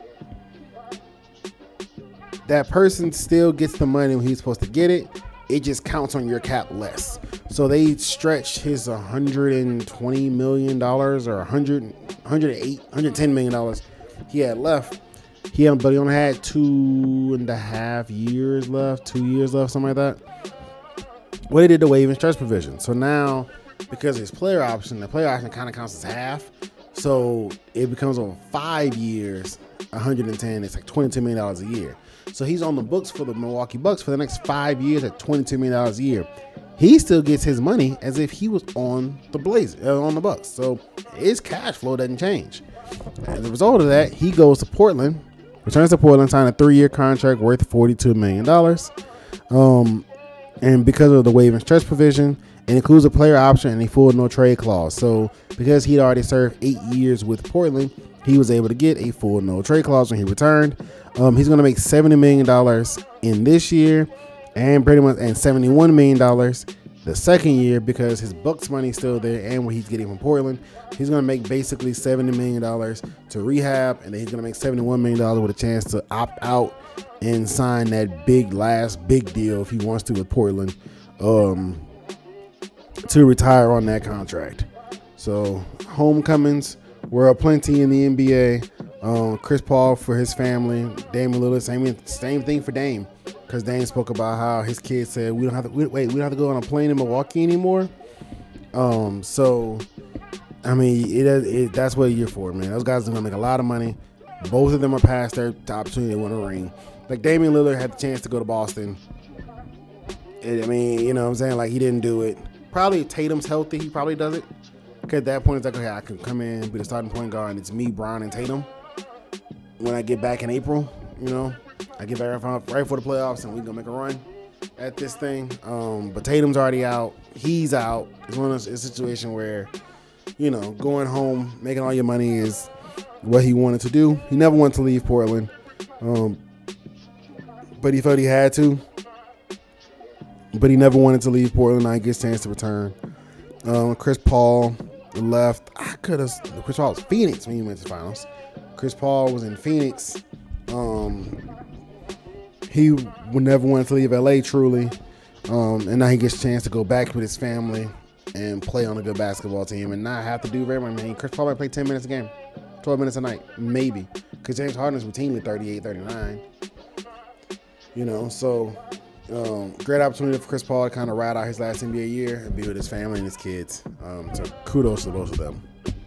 that person still gets the money when he's supposed to get it. It just counts on your cap less. So they stretched his one hundred twenty million dollars or one hundred, one hundred eight, one hundred ten million dollars he had left. He had, but he only had two and a half years left, two years left, something like that. Well, they did the waive and stretch provision. So now, because his player option, the player option kind of counts as half. So it becomes over five years, one hundred ten. It's like twenty-two million dollars a year. So he's on the books for the Milwaukee Bucks for the next five years at twenty-two million dollars a year. He still gets his money as if he was on the Blazers, uh, on the Bucks. So his cash flow doesn't change. As a result of that, he goes to Portland, returns to Portland, signed a three-year contract worth forty-two million dollars. Um, and because of the waive and stretch provision, it includes a player option and a full no trade clause. So because he'd already served eight years with Portland, he was able to get a full no trade clause when he returned. Um, he's going to make seventy million dollars in this year and pretty much and seventy-one million dollars the second year because his Bucks money is still there and what he's getting from Portland. He's going to make basically seventy million dollars to rehab, and then he's going to make seventy-one million dollars with a chance to opt out and sign that big last big deal if he wants to with Portland um, to retire on that contract. So homecomings were aplenty in the N B A. Um, Chris Paul for his family, Damian Lillard, same same thing for Dame, because Dame spoke about how his kids said we don't have to we, wait we don't have to go on a plane in Milwaukee anymore. Um, so I mean it, it that's what you're for, man. Those guys are gonna make a lot of money. Both of them are past their opportunity to win a ring. Like Damian Lillard had the chance to go to Boston. It, I mean, you know what I'm saying? Like he didn't do it. Probably if Tatum's healthy, he probably does it. Because at that point, it's like, okay, I can come in, be the starting point guard, and it's me, Brown, and Tatum. When I get back in April, you know, I get back right for the playoffs, and we're going to make a run at this thing. Um, but Tatum's already out. He's out. It's one of those, it's a situation where, you know, going home, making all your money is what he wanted to do. He never wanted to leave Portland. Um, but he felt he had to. But he never wanted to leave Portland. Now he gets a chance to return. Um, Chris Paul left. I could have. Chris Paul was Phoenix when he went to the finals. Chris Paul was in Phoenix. Um, he would never wanted to leave L A truly. Um, and now he gets a chance to go back with his family and play on a good basketball team and not have to do very much. I mean, Chris Paul might play ten minutes a game, twelve minutes a night, maybe. Because James Harden is routinely thirty-eight, thirty-nine. You know, so um, great opportunity for Chris Paul to kind of ride out his last N B A year and be with his family and his kids. Um, so kudos to both of them.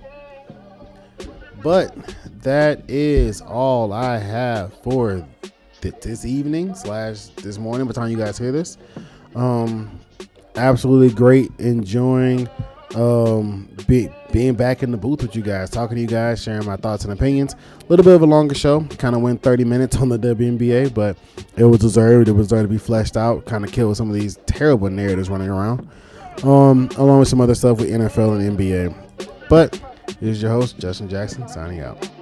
But that is all I have for th- this evening slash this morning by the time you guys hear this. Um, absolutely great enjoying um, be, being back in the booth with you guys, talking to you guys, sharing my thoughts and opinions. A little bit of a longer show, kind of went thirty minutes on the W N B A, but it was deserved. It was deserved to be fleshed out, kind of kill some of these terrible narratives running around, um, along with some other stuff with N F L and N B A. But here's your host, Justin Jackson, signing out.